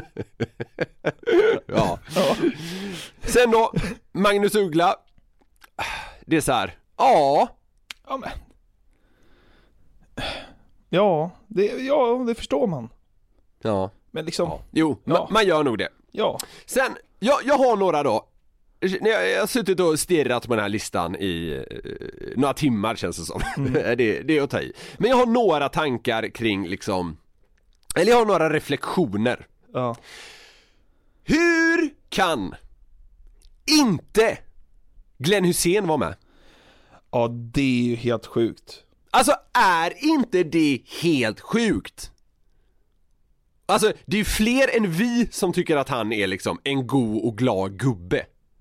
ja. ja. Sen då, Magnus Uggla. Det är så här. Ja. Ja, men. Ja, det, ja, det förstår man. Ja. Men liksom... Ja. Jo, ja. man, man gör nog det. Ja. Sen, jag, jag har några då. Jag, jag har suttit och stirrat på den här listan i eh, några timmar känns det som. Mm. det, det är att ta i. Men jag har några tankar kring liksom... Eller jag har några reflektioner. Ja. Hur kan inte Glenn Hussein vara med? Ja, det är ju helt sjukt. Alltså, är inte det helt sjukt? Alltså, det är ju fler än vi som tycker att han är liksom en god och glad gubbe.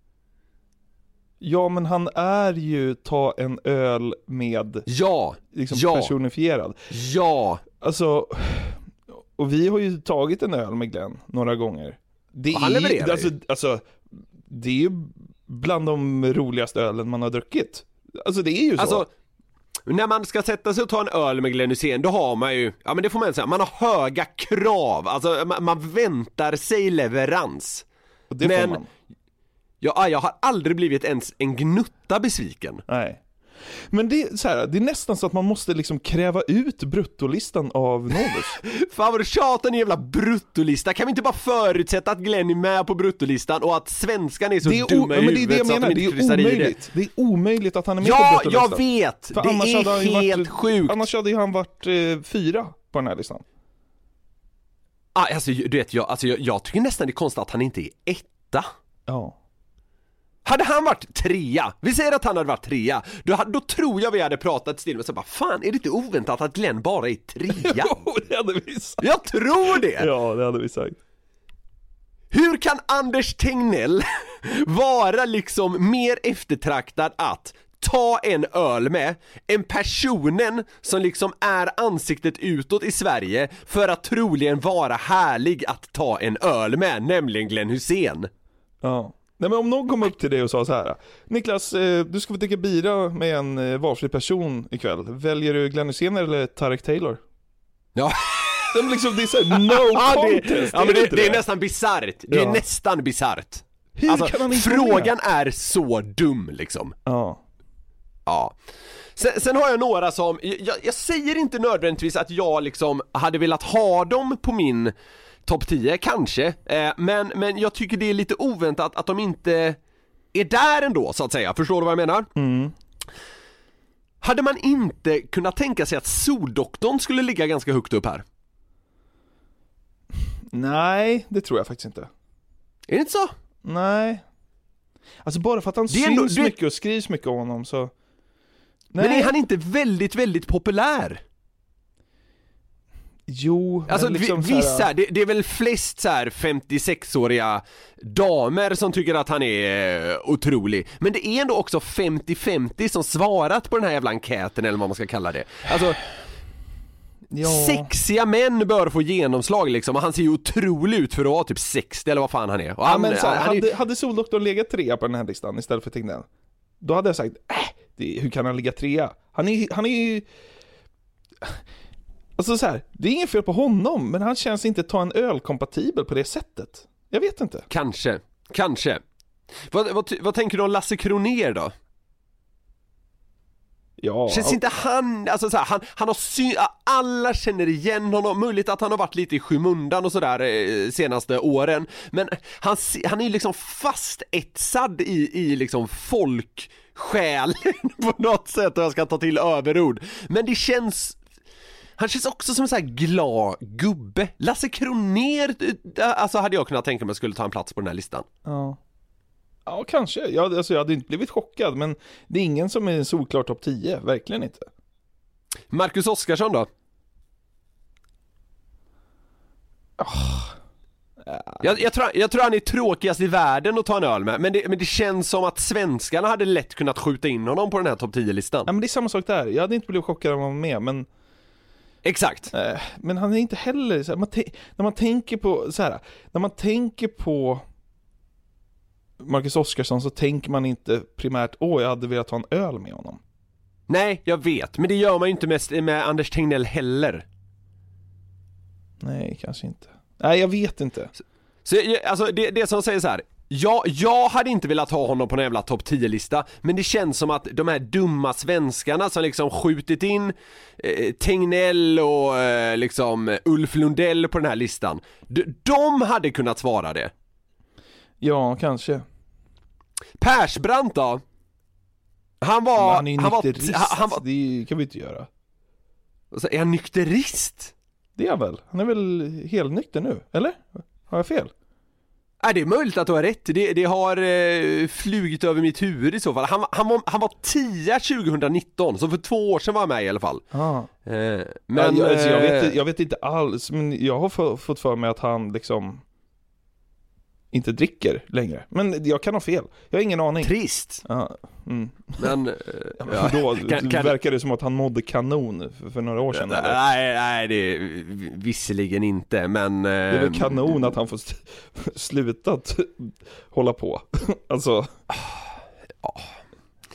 Ja, men han är ju ta en öl med ja, liksom ja. personifierad. Ja. Alltså, och vi har ju tagit en öl med Glenn några gånger. Det och han levererar alltså, alltså, det är ju bland de roligaste ölen man har druckit. Alltså, det är ju så. Alltså, när man ska sätta sig och ta en öl med Glenn Hysén, då har man ju, ja men det får man säga, man har höga krav, alltså man, man väntar sig leverans. Och det men får man. Ja, jag har aldrig blivit ens en gnutta besviken. Nej. Men det är så här, det är nästan så att man måste liksom kräva ut bruttolistan av Novus. Fan vad du tjatar, en jävla bruttolista. Kan vi inte bara förutsätta att Glenn är med på bruttolistan och att svenskan är så det är dumma o- i men huvudet det är det jag menar, det är omöjligt. Det. det är omöjligt att han är med ja, på bruttolistan. Ja, jag vet. För det är helt varit, sjukt. Annars hade ju han varit eh, fyra på den här listan. Ah, alltså, du vet, jag, alltså, jag, jag tycker nästan det är konstigt att han inte är etta. Ja. Hade han varit trea, vi säger att han hade varit trea, då, då tror jag vi hade pratat still med så bara, fan, är det inte oväntat att Glenn bara är trea? Jo, det hade vi sagt. Jag tror det! Ja, det hade vi sagt. Hur kan Anders Tegnell vara liksom mer eftertraktad att ta en öl med en personen som liksom är ansiktet utåt i Sverige för att troligen vara härlig att ta en öl med, nämligen Glenn Hysén? Ja. Nej, men om någon kom upp till dig och sa så här: Niklas, du ska få dricka bira med en valfri person ikväll. Väljer du Glenn Hysén eller Tarek Taylor? Ja. Det är liksom, det är så här, no contest. Ja, men det, det är nästan bizarrt. Det är ja. nästan bizarrt. Hur alltså, kan han inte frågan är så dum liksom. Ja. Ja. Sen, sen har jag några som jag, jag säger inte nödvändigtvis att jag liksom hade velat ha dem på min topp tio, kanske, eh, men, men jag tycker det är lite oväntat att de inte är där ändå, så att säga. Förstår du vad jag menar? Mm. Hade man inte kunnat tänka sig att Soldoktorn skulle ligga ganska högt upp här? Nej, det tror jag faktiskt inte. Är det inte så? Nej. Alltså bara för att han det är syns ändå, du... mycket och skrivs mycket om honom så... Nej. Men är han inte väldigt, väldigt populär? Jo, alltså liksom vi, vissa, här... det, det är väl flest så här femtiosex-åriga damer som tycker att han är uh, otrolig. Men det är ändå också femtio femtio som svarat på den här jävla enkäten, eller vad man ska kalla det. Alltså, ja. Sexiga män bör få genomslag liksom, och han ser ju otrolig ut för att vara typ sextio eller vad fan han är. Och ja, han, men så här, han hade, är... hade Soldoktorn legat trea på den här listan istället för Tegnell, då hade jag sagt, äh, det, hur kan han ligga trea? Han är, han är ju... Alltså så här, det är inget fel på honom, men han känns inte ta en öl kompatibel på det sättet. Jag vet inte. Kanske, kanske. Vad, vad, vad tänker du om Lasse Kronér då? Ja. Känns inte han, alltså så här, han, han har sy- alla känner igen honom, möjligt att han har varit lite i skymundan och sådär eh, senaste åren, men han, han är ju liksom fast etsad i, i liksom folksjälen på något sätt, och jag ska ta till överord, men det känns, han känns också som en sån här glad gubbe. Lasse Kronér, alltså hade jag kunnat tänka mig skulle ta en plats på den här listan. Ja. Ja, kanske. Jag, alltså, jag hade inte blivit chockad, men det är ingen som är solklar topp tio, verkligen inte. Marcus Oskarsson då? Oh. Jag, jag, tror, jag tror han är tråkigast i världen att ta en öl med, men det, men det känns som att svenskarna hade lätt kunnat skjuta in honom på den här topp tio-listan. Ja, men det är samma sak där. Jag hade inte blivit chockad om han var med, men... Exakt. Eh, men han är inte heller... Så här, man te- när man tänker på... Så här, när man tänker på... Marcus Oskarsson, så tänker man inte primärt, åh, jag hade velat ta en öl med honom. Nej, jag vet, men det gör man ju inte mest med Anders Tegnell heller. Nej, kanske inte. Nej, jag vet inte. Så, så alltså, det, det som säger så här, jag, jag hade inte velat ha honom på en jävla topp tio-lista, men det känns som att de här dumma svenskarna som liksom skjutit in eh, Tegnell och eh, liksom Ulf Lundell på den här listan, de, de hade kunnat svara det. Ja, kanske. Persbrandt då? Han var... Men han är ju han nykterist, var, han var, det kan vi inte göra. alltså, är han nykterist? Det är han väl? Han är väl helt nykter nu, eller? Har jag fel? Nej, det är möjligt att du har rätt. Det, det har eh, flugit över mitt huvud i så fall. Han, han, var, han var tio tjugonitton, så för två år sedan var han med i alla fall. Ah. Eh, Men ja, alltså, jag, vet, eh, jag vet inte alls, men jag har f- fått för mig att han liksom inte dricker längre. Men jag kan ha fel. Jag har ingen aning. Trist. Ja, mm. Men, eh, ja, men då kan, kan, verkar det som att han mådde kanon för, för några år sedan. nej, eller? nej, nej, det är visserligen inte, men... Eh, Det är väl kanon att han får st- slutat hålla på. Alltså... Ja.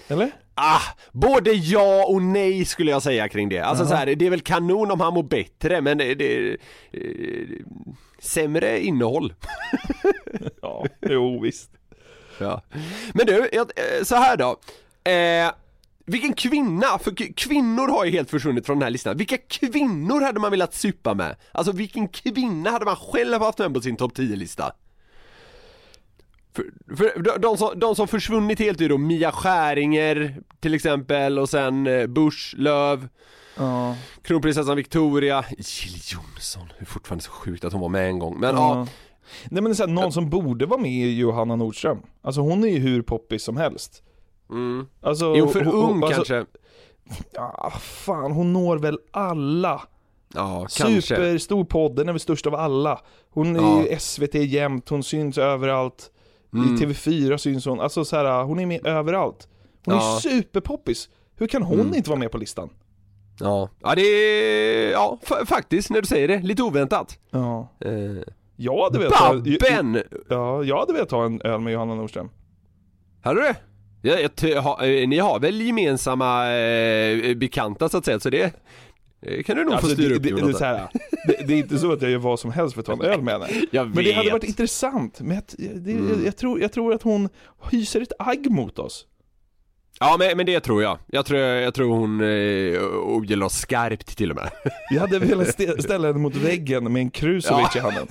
Eller? Ah, både ja och nej skulle jag säga kring det. Alltså Aha. så här, det är väl kanon om han mår bättre, men det, det, det sämre innehåll. Ja, jo visst. Ja. Men du, jag, så här då. Eh, vilken kvinna, för kvinnor har ju helt försvunnit från den här listan. Vilka kvinnor hade man velat suppa med? Alltså vilken kvinna hade man själv haft med på sin topp tio-lista? För, för de, de, som, de som försvunnit helt är då Mia Skäringer till exempel, och sen Bush, Löv, Ja. kronprinsessan Victoria, Jill Johnson. Det är fortfarande så sjukt att hon var med en gång. Men Ja. ja. Nej, men det är så här, någon som borde vara med är Johanna Nordström. Alltså hon är ju hur poppis som helst. Mm. Alltså, Är hon för hon, ung alltså, kanske? Ja, fan, hon når väl alla. Ja, kanske. Superstor podd, den är väl störst av alla. Hon är Ja. ju S V T jämt, hon syns överallt. Mm. I T V fyra syns hon. Alltså så här, hon är med överallt. Hon Ja. är superpoppis. Hur kan hon Mm. inte vara med på listan? Ja, ja det är, ja, f- faktiskt när du säger det, lite oväntat. Ja. Eh, Jag hade velat ta, Babben! ja, jag hade velat ta en öl med Johanna Nordström. Hade du det? Ja, jag t- ha, eh, ni har väl gemensamma eh, bekanta så att säga, så det eh, kan du nog Alltså, få styra det, upp. det, det, är så här, det, det är inte så att jag gör vad som helst för att ta en öl med henne. Jag Men det vet. hade varit intressant. Men jag, det, Mm. jag, jag, tror, jag tror att hon hyser ett agg mot oss. Ja, men, men det tror jag. Jag tror, jag tror hon eh, ogillar oss skarpt till och med. Jag hade velat stä- ställa henne mot väggen med en Krusovic i handen.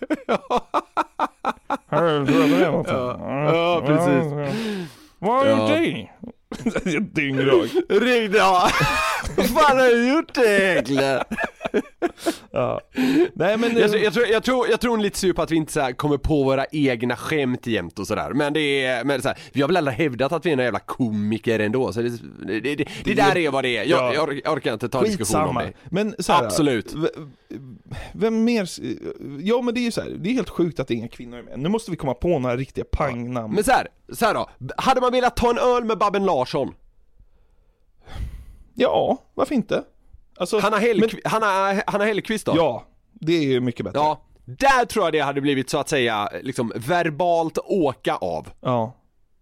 Hör du det någonting? Ja, precis. Vad har Ja. du gjort det? Dyngrag. Ringde jag. Vad fan har du gjort det egentligen? Ja. Nej, men Jag, jag, tror, jag, tror, jag tror lite sur på att vi inte så här kommer på våra egna skämt jämt och sådär. Men det är, men så här, vi har väl aldrig hävdat att vi är några jävla komiker ändå. Så det, det, det, det, det där är vad det är. Jag, jag, jag orkar inte ta en diskussion om skitsamma. det. Men så här, Absolut. v- Vem mer? Ja, men det är ju så här, det är helt sjukt att inga kvinnor är med. Nu måste vi komma på några riktiga pangnamn. Men så här, så här då. Hade man velat ta en öl med Babben Larsson? Ja, varför inte? Alltså, Hanna, men, Hellqvist, Hanna, Hanna Hellqvist då? ja, det är ju mycket bättre. Ja, där tror jag det hade blivit så att säga liksom verbalt åka av. Ja.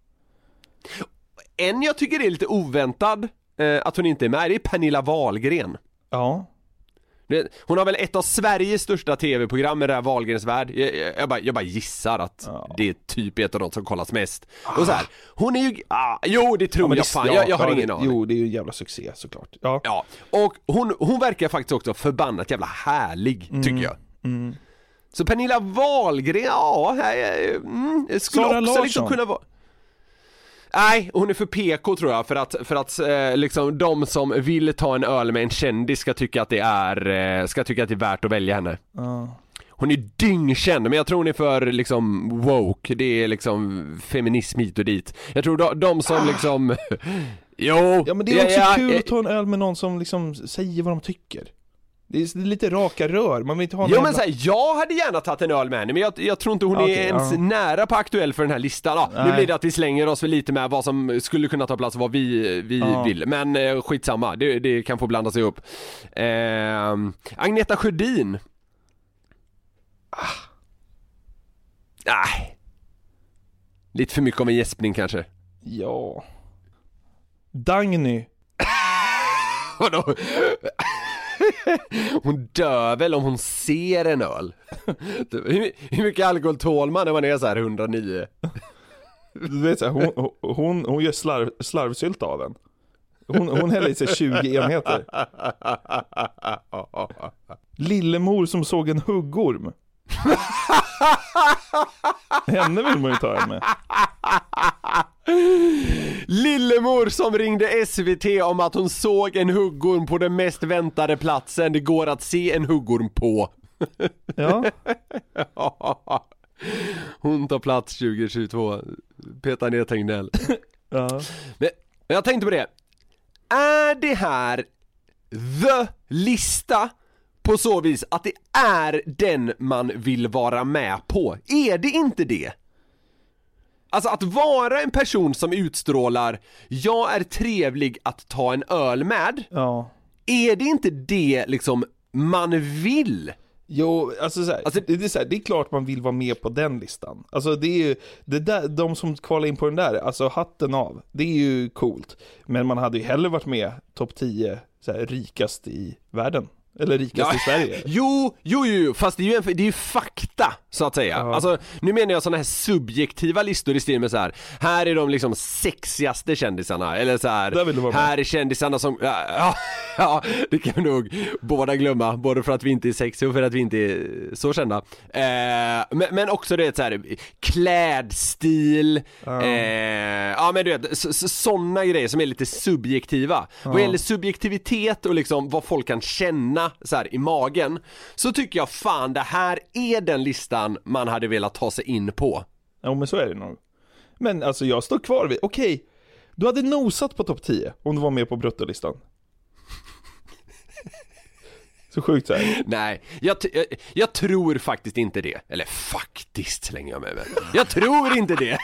En jag tycker är lite oväntad eh, att hon inte är med, det är Pernilla Wahlgren. Ja. Det- Hon har väl ett av Sveriges största tv-program i det här Wahlgrens värld. Jag, jag, jag, bara, jag bara gissar att Ja. det är typ ett av de som kollas mest. Och så här, hon är ju, ah, jo det tror Ja, men jag det- fan, ja, jag, jag har ja, ingen det, aning. Jo, det är ju en jävla succé såklart. Ja. Ja, och hon, hon verkar faktiskt också förbannat jävla härlig, tycker jag. Mm. Så Pernilla Wahlgren, ja, här, mm, skulle Sara också Larsson. liksom kunna vara... Nej, hon är för P K tror jag, för att, för att eh, liksom de som vill ta en öl med en kändis ska tycka att det är, eh, ska tycka att det är värt att välja henne. Ja. Hon är dyngkänd, men jag tror hon är för liksom woke, det är liksom feminism hit och dit. Jag tror de, de som liksom... Jo! Ja, men det är också ja, kul ja, att ta en öl med någon som liksom säger vad de tycker. Det är, det är lite raka rör, man vill inte ha Jo någon men jävla- såhär, jag hade gärna tagit en öl med henne, men jag, jag tror inte hon Okej, är ens ja. nära på aktuell för den här listan. Ja, nu Nej. blir det att vi slänger oss för lite med vad som skulle kunna ta plats och vad vi, vi Ja. vill. Men eh, skitsamma, det, det kan få blanda sig upp. Eh, Agneta Sjödin. Ah. Nej. Lite för mycket av en gäspning kanske. Ja. Dagny. Vadå? Hon dör väl om hon ser en öl. Hur, hur mycket alkohol tål man när man är så här hundranio? Du vet så här, hon, hon, hon gör slarv, slarvsylt av en. Hon, hon häller i sig tjugo enheter. Lillemor som såg en huggorm. Henne vill man ju ta en med. Lillemor som ringde S V T om att hon såg en huggorm på den mest väntade platsen det går att se en huggorm på. Ja. Hon tar plats tjugo tjugotvå. Petar ner Tegnell. Ja. Men, men jag tänkte på det. Är det här the lista på så vis att det är den man vill vara med på? Är det inte det? Alltså att vara en person som utstrålar jag är trevlig att ta en öl med. Ja. Är det inte det liksom man vill? Jo, alltså, så här, alltså det, är så här, det är klart man vill vara med på den listan. Alltså det är ju, det där, de som kvalar in på den där, alltså hatten av, det är ju coolt. Men man hade ju hellre varit med topp tio så här, rikast i världen. Eller rikast ja. i Sverige. Jo, jo, jo, fast det är ju, en, det är ju fakta, så att säga. Ja. Alltså, nu menar jag sådana här subjektiva listor i stil med så här. Här är de liksom sexigaste kändisarna. Eller så här, här är kändisarna som... Ja, ja, ja, det kan vi nog båda glömma. Både för att vi inte är sexiga och för att vi inte är så kända. Eh, men, men också det så här, klädstil. Ja, eh, ja men du vet, sådana grejer som är lite subjektiva. Ja. Vad gäller subjektivitet och liksom vad folk kan känna så här i magen, så tycker jag fan det här är den listan man hade velat ta sig in på. Ja, men så är det nog. Men alltså jag står kvar vid, okej, okay, du hade nosat på topp tio om du var med på bruttolistan. Så sjukt så här. Nej, jag, t- jag, jag tror faktiskt inte det. Eller faktiskt slänger jag med mig. Jag tror inte det.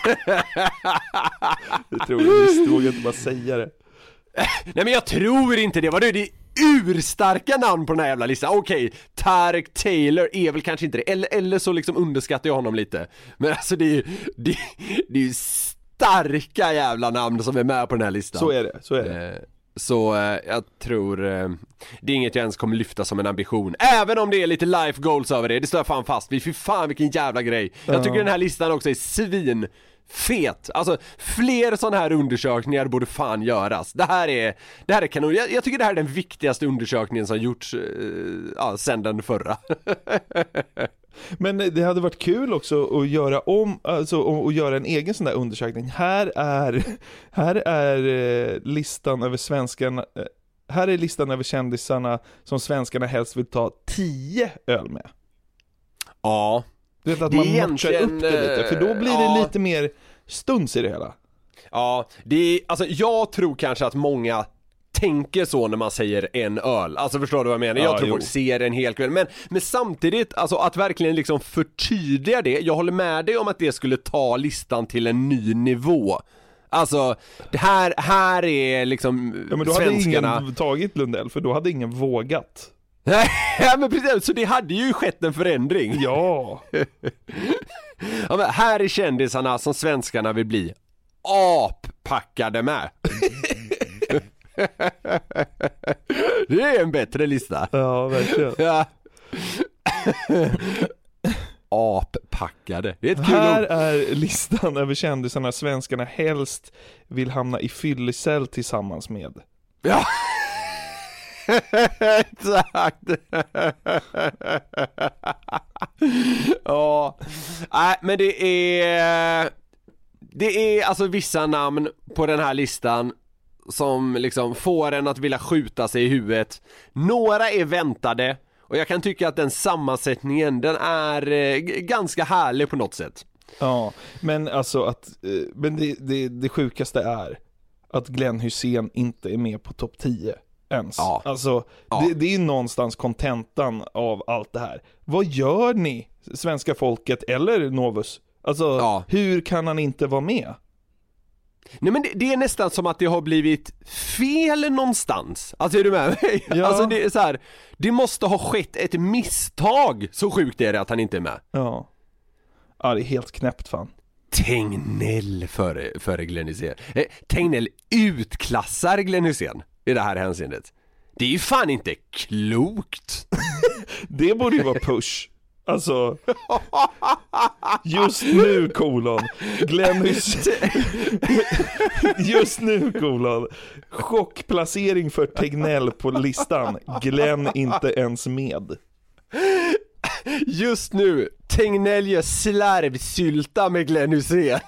Jag tror det, visst, vågar inte bara säga det. Nej, men jag tror inte det. Vad är det? Urstarka namn på den här jävla listan. Okej, okay, Tarek Taylor är väl kanske inte det. Eller, eller så liksom underskattar jag honom lite. Men alltså det är ju det, det är ju starka jävla namn som är med på den här listan. Så är det, så är det. Eh, så eh, jag tror eh, det är inget jag ens kommer lyfta som en ambition. Även om det är lite life goals över det. Det står jag fan fast vid. Fy fan vilken jävla grej. Jag tycker den här listan också är svin fet. Alltså fler sådana här undersökningar borde fan göras. Det här är det här är kanon. Jag, jag tycker det här är den viktigaste undersökningen som gjorts eh, ja, sen den förra. Men det hade varit kul också att göra om, alltså att göra en egen sån där undersökning. Här är här är eh, listan över svenskarna. Eh, här är listan över kändisarna som svenskarna helst vill ta tio öl med. Ja. Du vet att man matchar upp det lite, för då blir ja. det lite mer stuns i det hela. Ja, det är, alltså jag tror kanske att många tänker så när man säger en öl. Alltså förstår du vad jag menar? Jag ja, tror jo. folk ser en hel kväll. Men, men samtidigt, alltså att verkligen liksom förtydliga det. Jag håller med dig om att det skulle ta listan till en ny nivå. Alltså, det här, här är liksom ja, men då svenskarna... hade ingen tagit Lundell, för då hade ingen vågat. Ja, men precis, så det hade ju skett en förändring. Ja. Ja, men här är kändisarna som svenskarna vill bli appackade med. Det är en bättre lista. Ja, verkligen. Ja. Appackade. Det är ett kul här ord. är listan över kändisarna svenskarna helst vill hamna i fyllecell tillsammans med. Ja. Exakt. Ja. Nej, men det är det är alltså vissa namn på den här listan som liksom får en att vilja skjuta sig i huvudet. Några är väntade, och jag kan tycka att den sammansättningen, den är eh, ganska härlig på något sätt. Ja, men alltså att eh, men det, det, det sjukaste är att Glenn Hysén inte är med på topp tio ens. Ja. Alltså, ja. det, det är någonstans kontentan av allt det här. Vad gör ni, svenska folket eller Novus? Alltså, ja. hur kan han inte vara med? Nej, men det, det är nästan som att det har blivit fel någonstans. Alltså, är du med mig? Ja. Alltså, det är så här, det måste ha skett ett misstag. Så sjukt är det att han inte är med. Ja. Ja, det är helt knäppt fan. Tegnell före, före Glenn Hysén. Eh, Tegnell utklassar Glenn Hysén i det här hänseendet. Det är ju fan inte klokt. Det borde ju vara push. Alltså, just nu kolon Glenn Hysén. Just nu kolon chockplacering för Tegnell på listan. Glenn inte ens med. Just nu Tegnell gör slarvsylta med Glenn Hysén.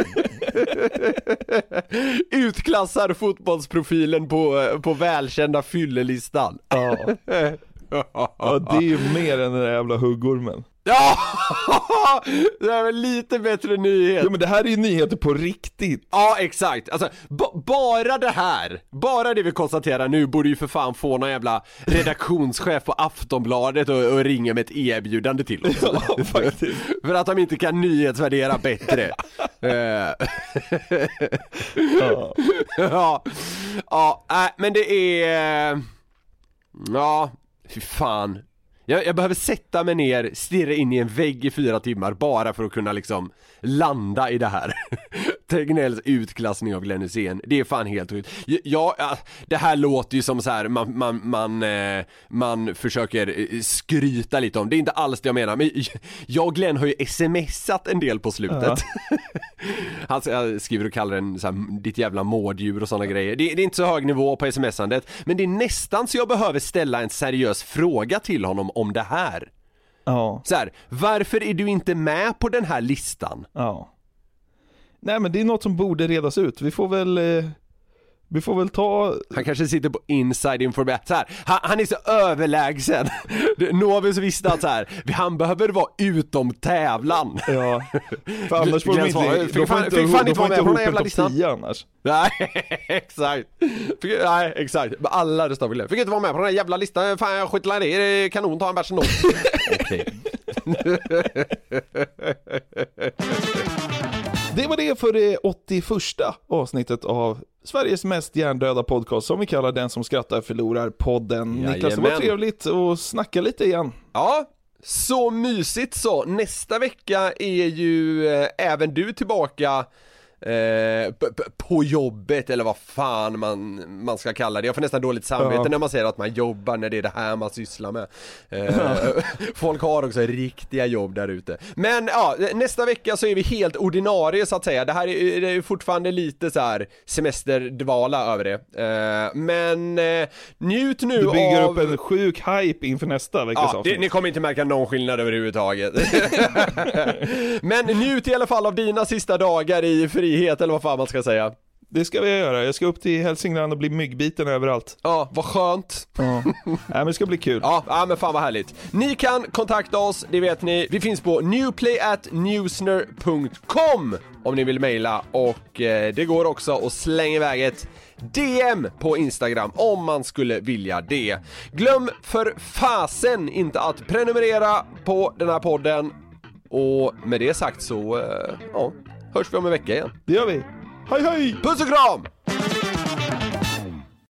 Utklassar fotbollsprofilen på, på välkända fyllelistan. Ja. Ja, det är ju mer än den där jävla huggormen. Ja, det är väl lite bättre nyhet. Ja, men det här är ju nyheter på riktigt. Ja, exakt. Alltså, b- bara det här, bara det vi konstaterar nu borde ju för fan få någon jävla redaktionschef på Aftonbladet och, och ringa med ett erbjudande till oss. Ja, faktiskt. För att de inte kan nyhetsvärdera bättre. Ja. Ja, ja, äh, men det är... Ja, fy fan. Jag, jag behöver sätta mig ner, stirra in i en vägg i fyra timmar bara för att kunna liksom landa i det här. Tegnells utklassning av Glenn Hysén. Det är fan helt sjukt. Ja, ja, det här låter ju som så här man, man, man, eh, man försöker skryta lite om. Det är inte alls det jag menar. Men jag och Glenn har ju smsat en del på slutet. Ja. Han skriver och kallar den så här, ditt jävla mårdjur och sådana grejer. Det, det är inte så hög nivå på smsandet. Men det är nästan så jag behöver ställa en seriös fråga till honom om det här. Ja. Så här, varför är du inte med på den här listan? Ja. Nej, men det är något som borde redas ut. Vi får väl eh, vi får väl ta... Han kanske sitter på inside information. Så här, han, han är så överlägsen. Novus visste att så här, han behöver vara utom tävlan. Ja. För annars får de inte... Fick fan inte, fan inte vara med på den jävla listan. Annars. Nej, exakt. Fick, nej, exakt. Alla röstar på Glenn. Fick inte vara med på den här jävla listan. Fan, jag skiter i det. Det är kanon, ta en bärs något. Okej. Det var det för det åttioförsta avsnittet av Sveriges mest hjärndöda podcast, som vi kallar Den som skrattar förlorar podden. Jajamän. Niklas, det var trevligt att snacka lite igen. Ja, så mysigt så. Nästa vecka är ju äh, även du tillbaka Eh, p- p- på jobbet, eller vad fan man, man ska kalla det. Jag får nästan dåligt samvete ja. när man säger att man jobbar, när det är det här man sysslar med. eh, Folk har också riktiga jobb där ute. Men ja, nästa vecka så är vi helt ordinarie så att säga. Det här är, det är fortfarande lite så här semesterdvala över det. eh, Men eh, njut nu av... Du bygger av... upp en sjuk hype inför nästa veckas ja, avsnitt. det, ni kommer inte märka någon skillnad överhuvudtaget. Men njut i alla fall av dina sista dagar i frihet, eller vad fan man ska säga. Det ska vi göra. Jag ska upp till Hälsingland och bli myggbiten överallt. Ja, vad skönt. Ja, ja men det ska bli kul. Ja, ja, men fan vad härligt. Ni kan kontakta oss, det vet ni. Vi finns på newplay at newsner punkt com om ni vill mejla. Och eh, det går också att slänga iväg ett D M på Instagram om man skulle vilja det. Glöm för fasen inte att prenumerera på den här podden. Och med det sagt så, eh, ja, hörs vi om en vecka igen. Det gör vi. Hej hej! Puss och kram!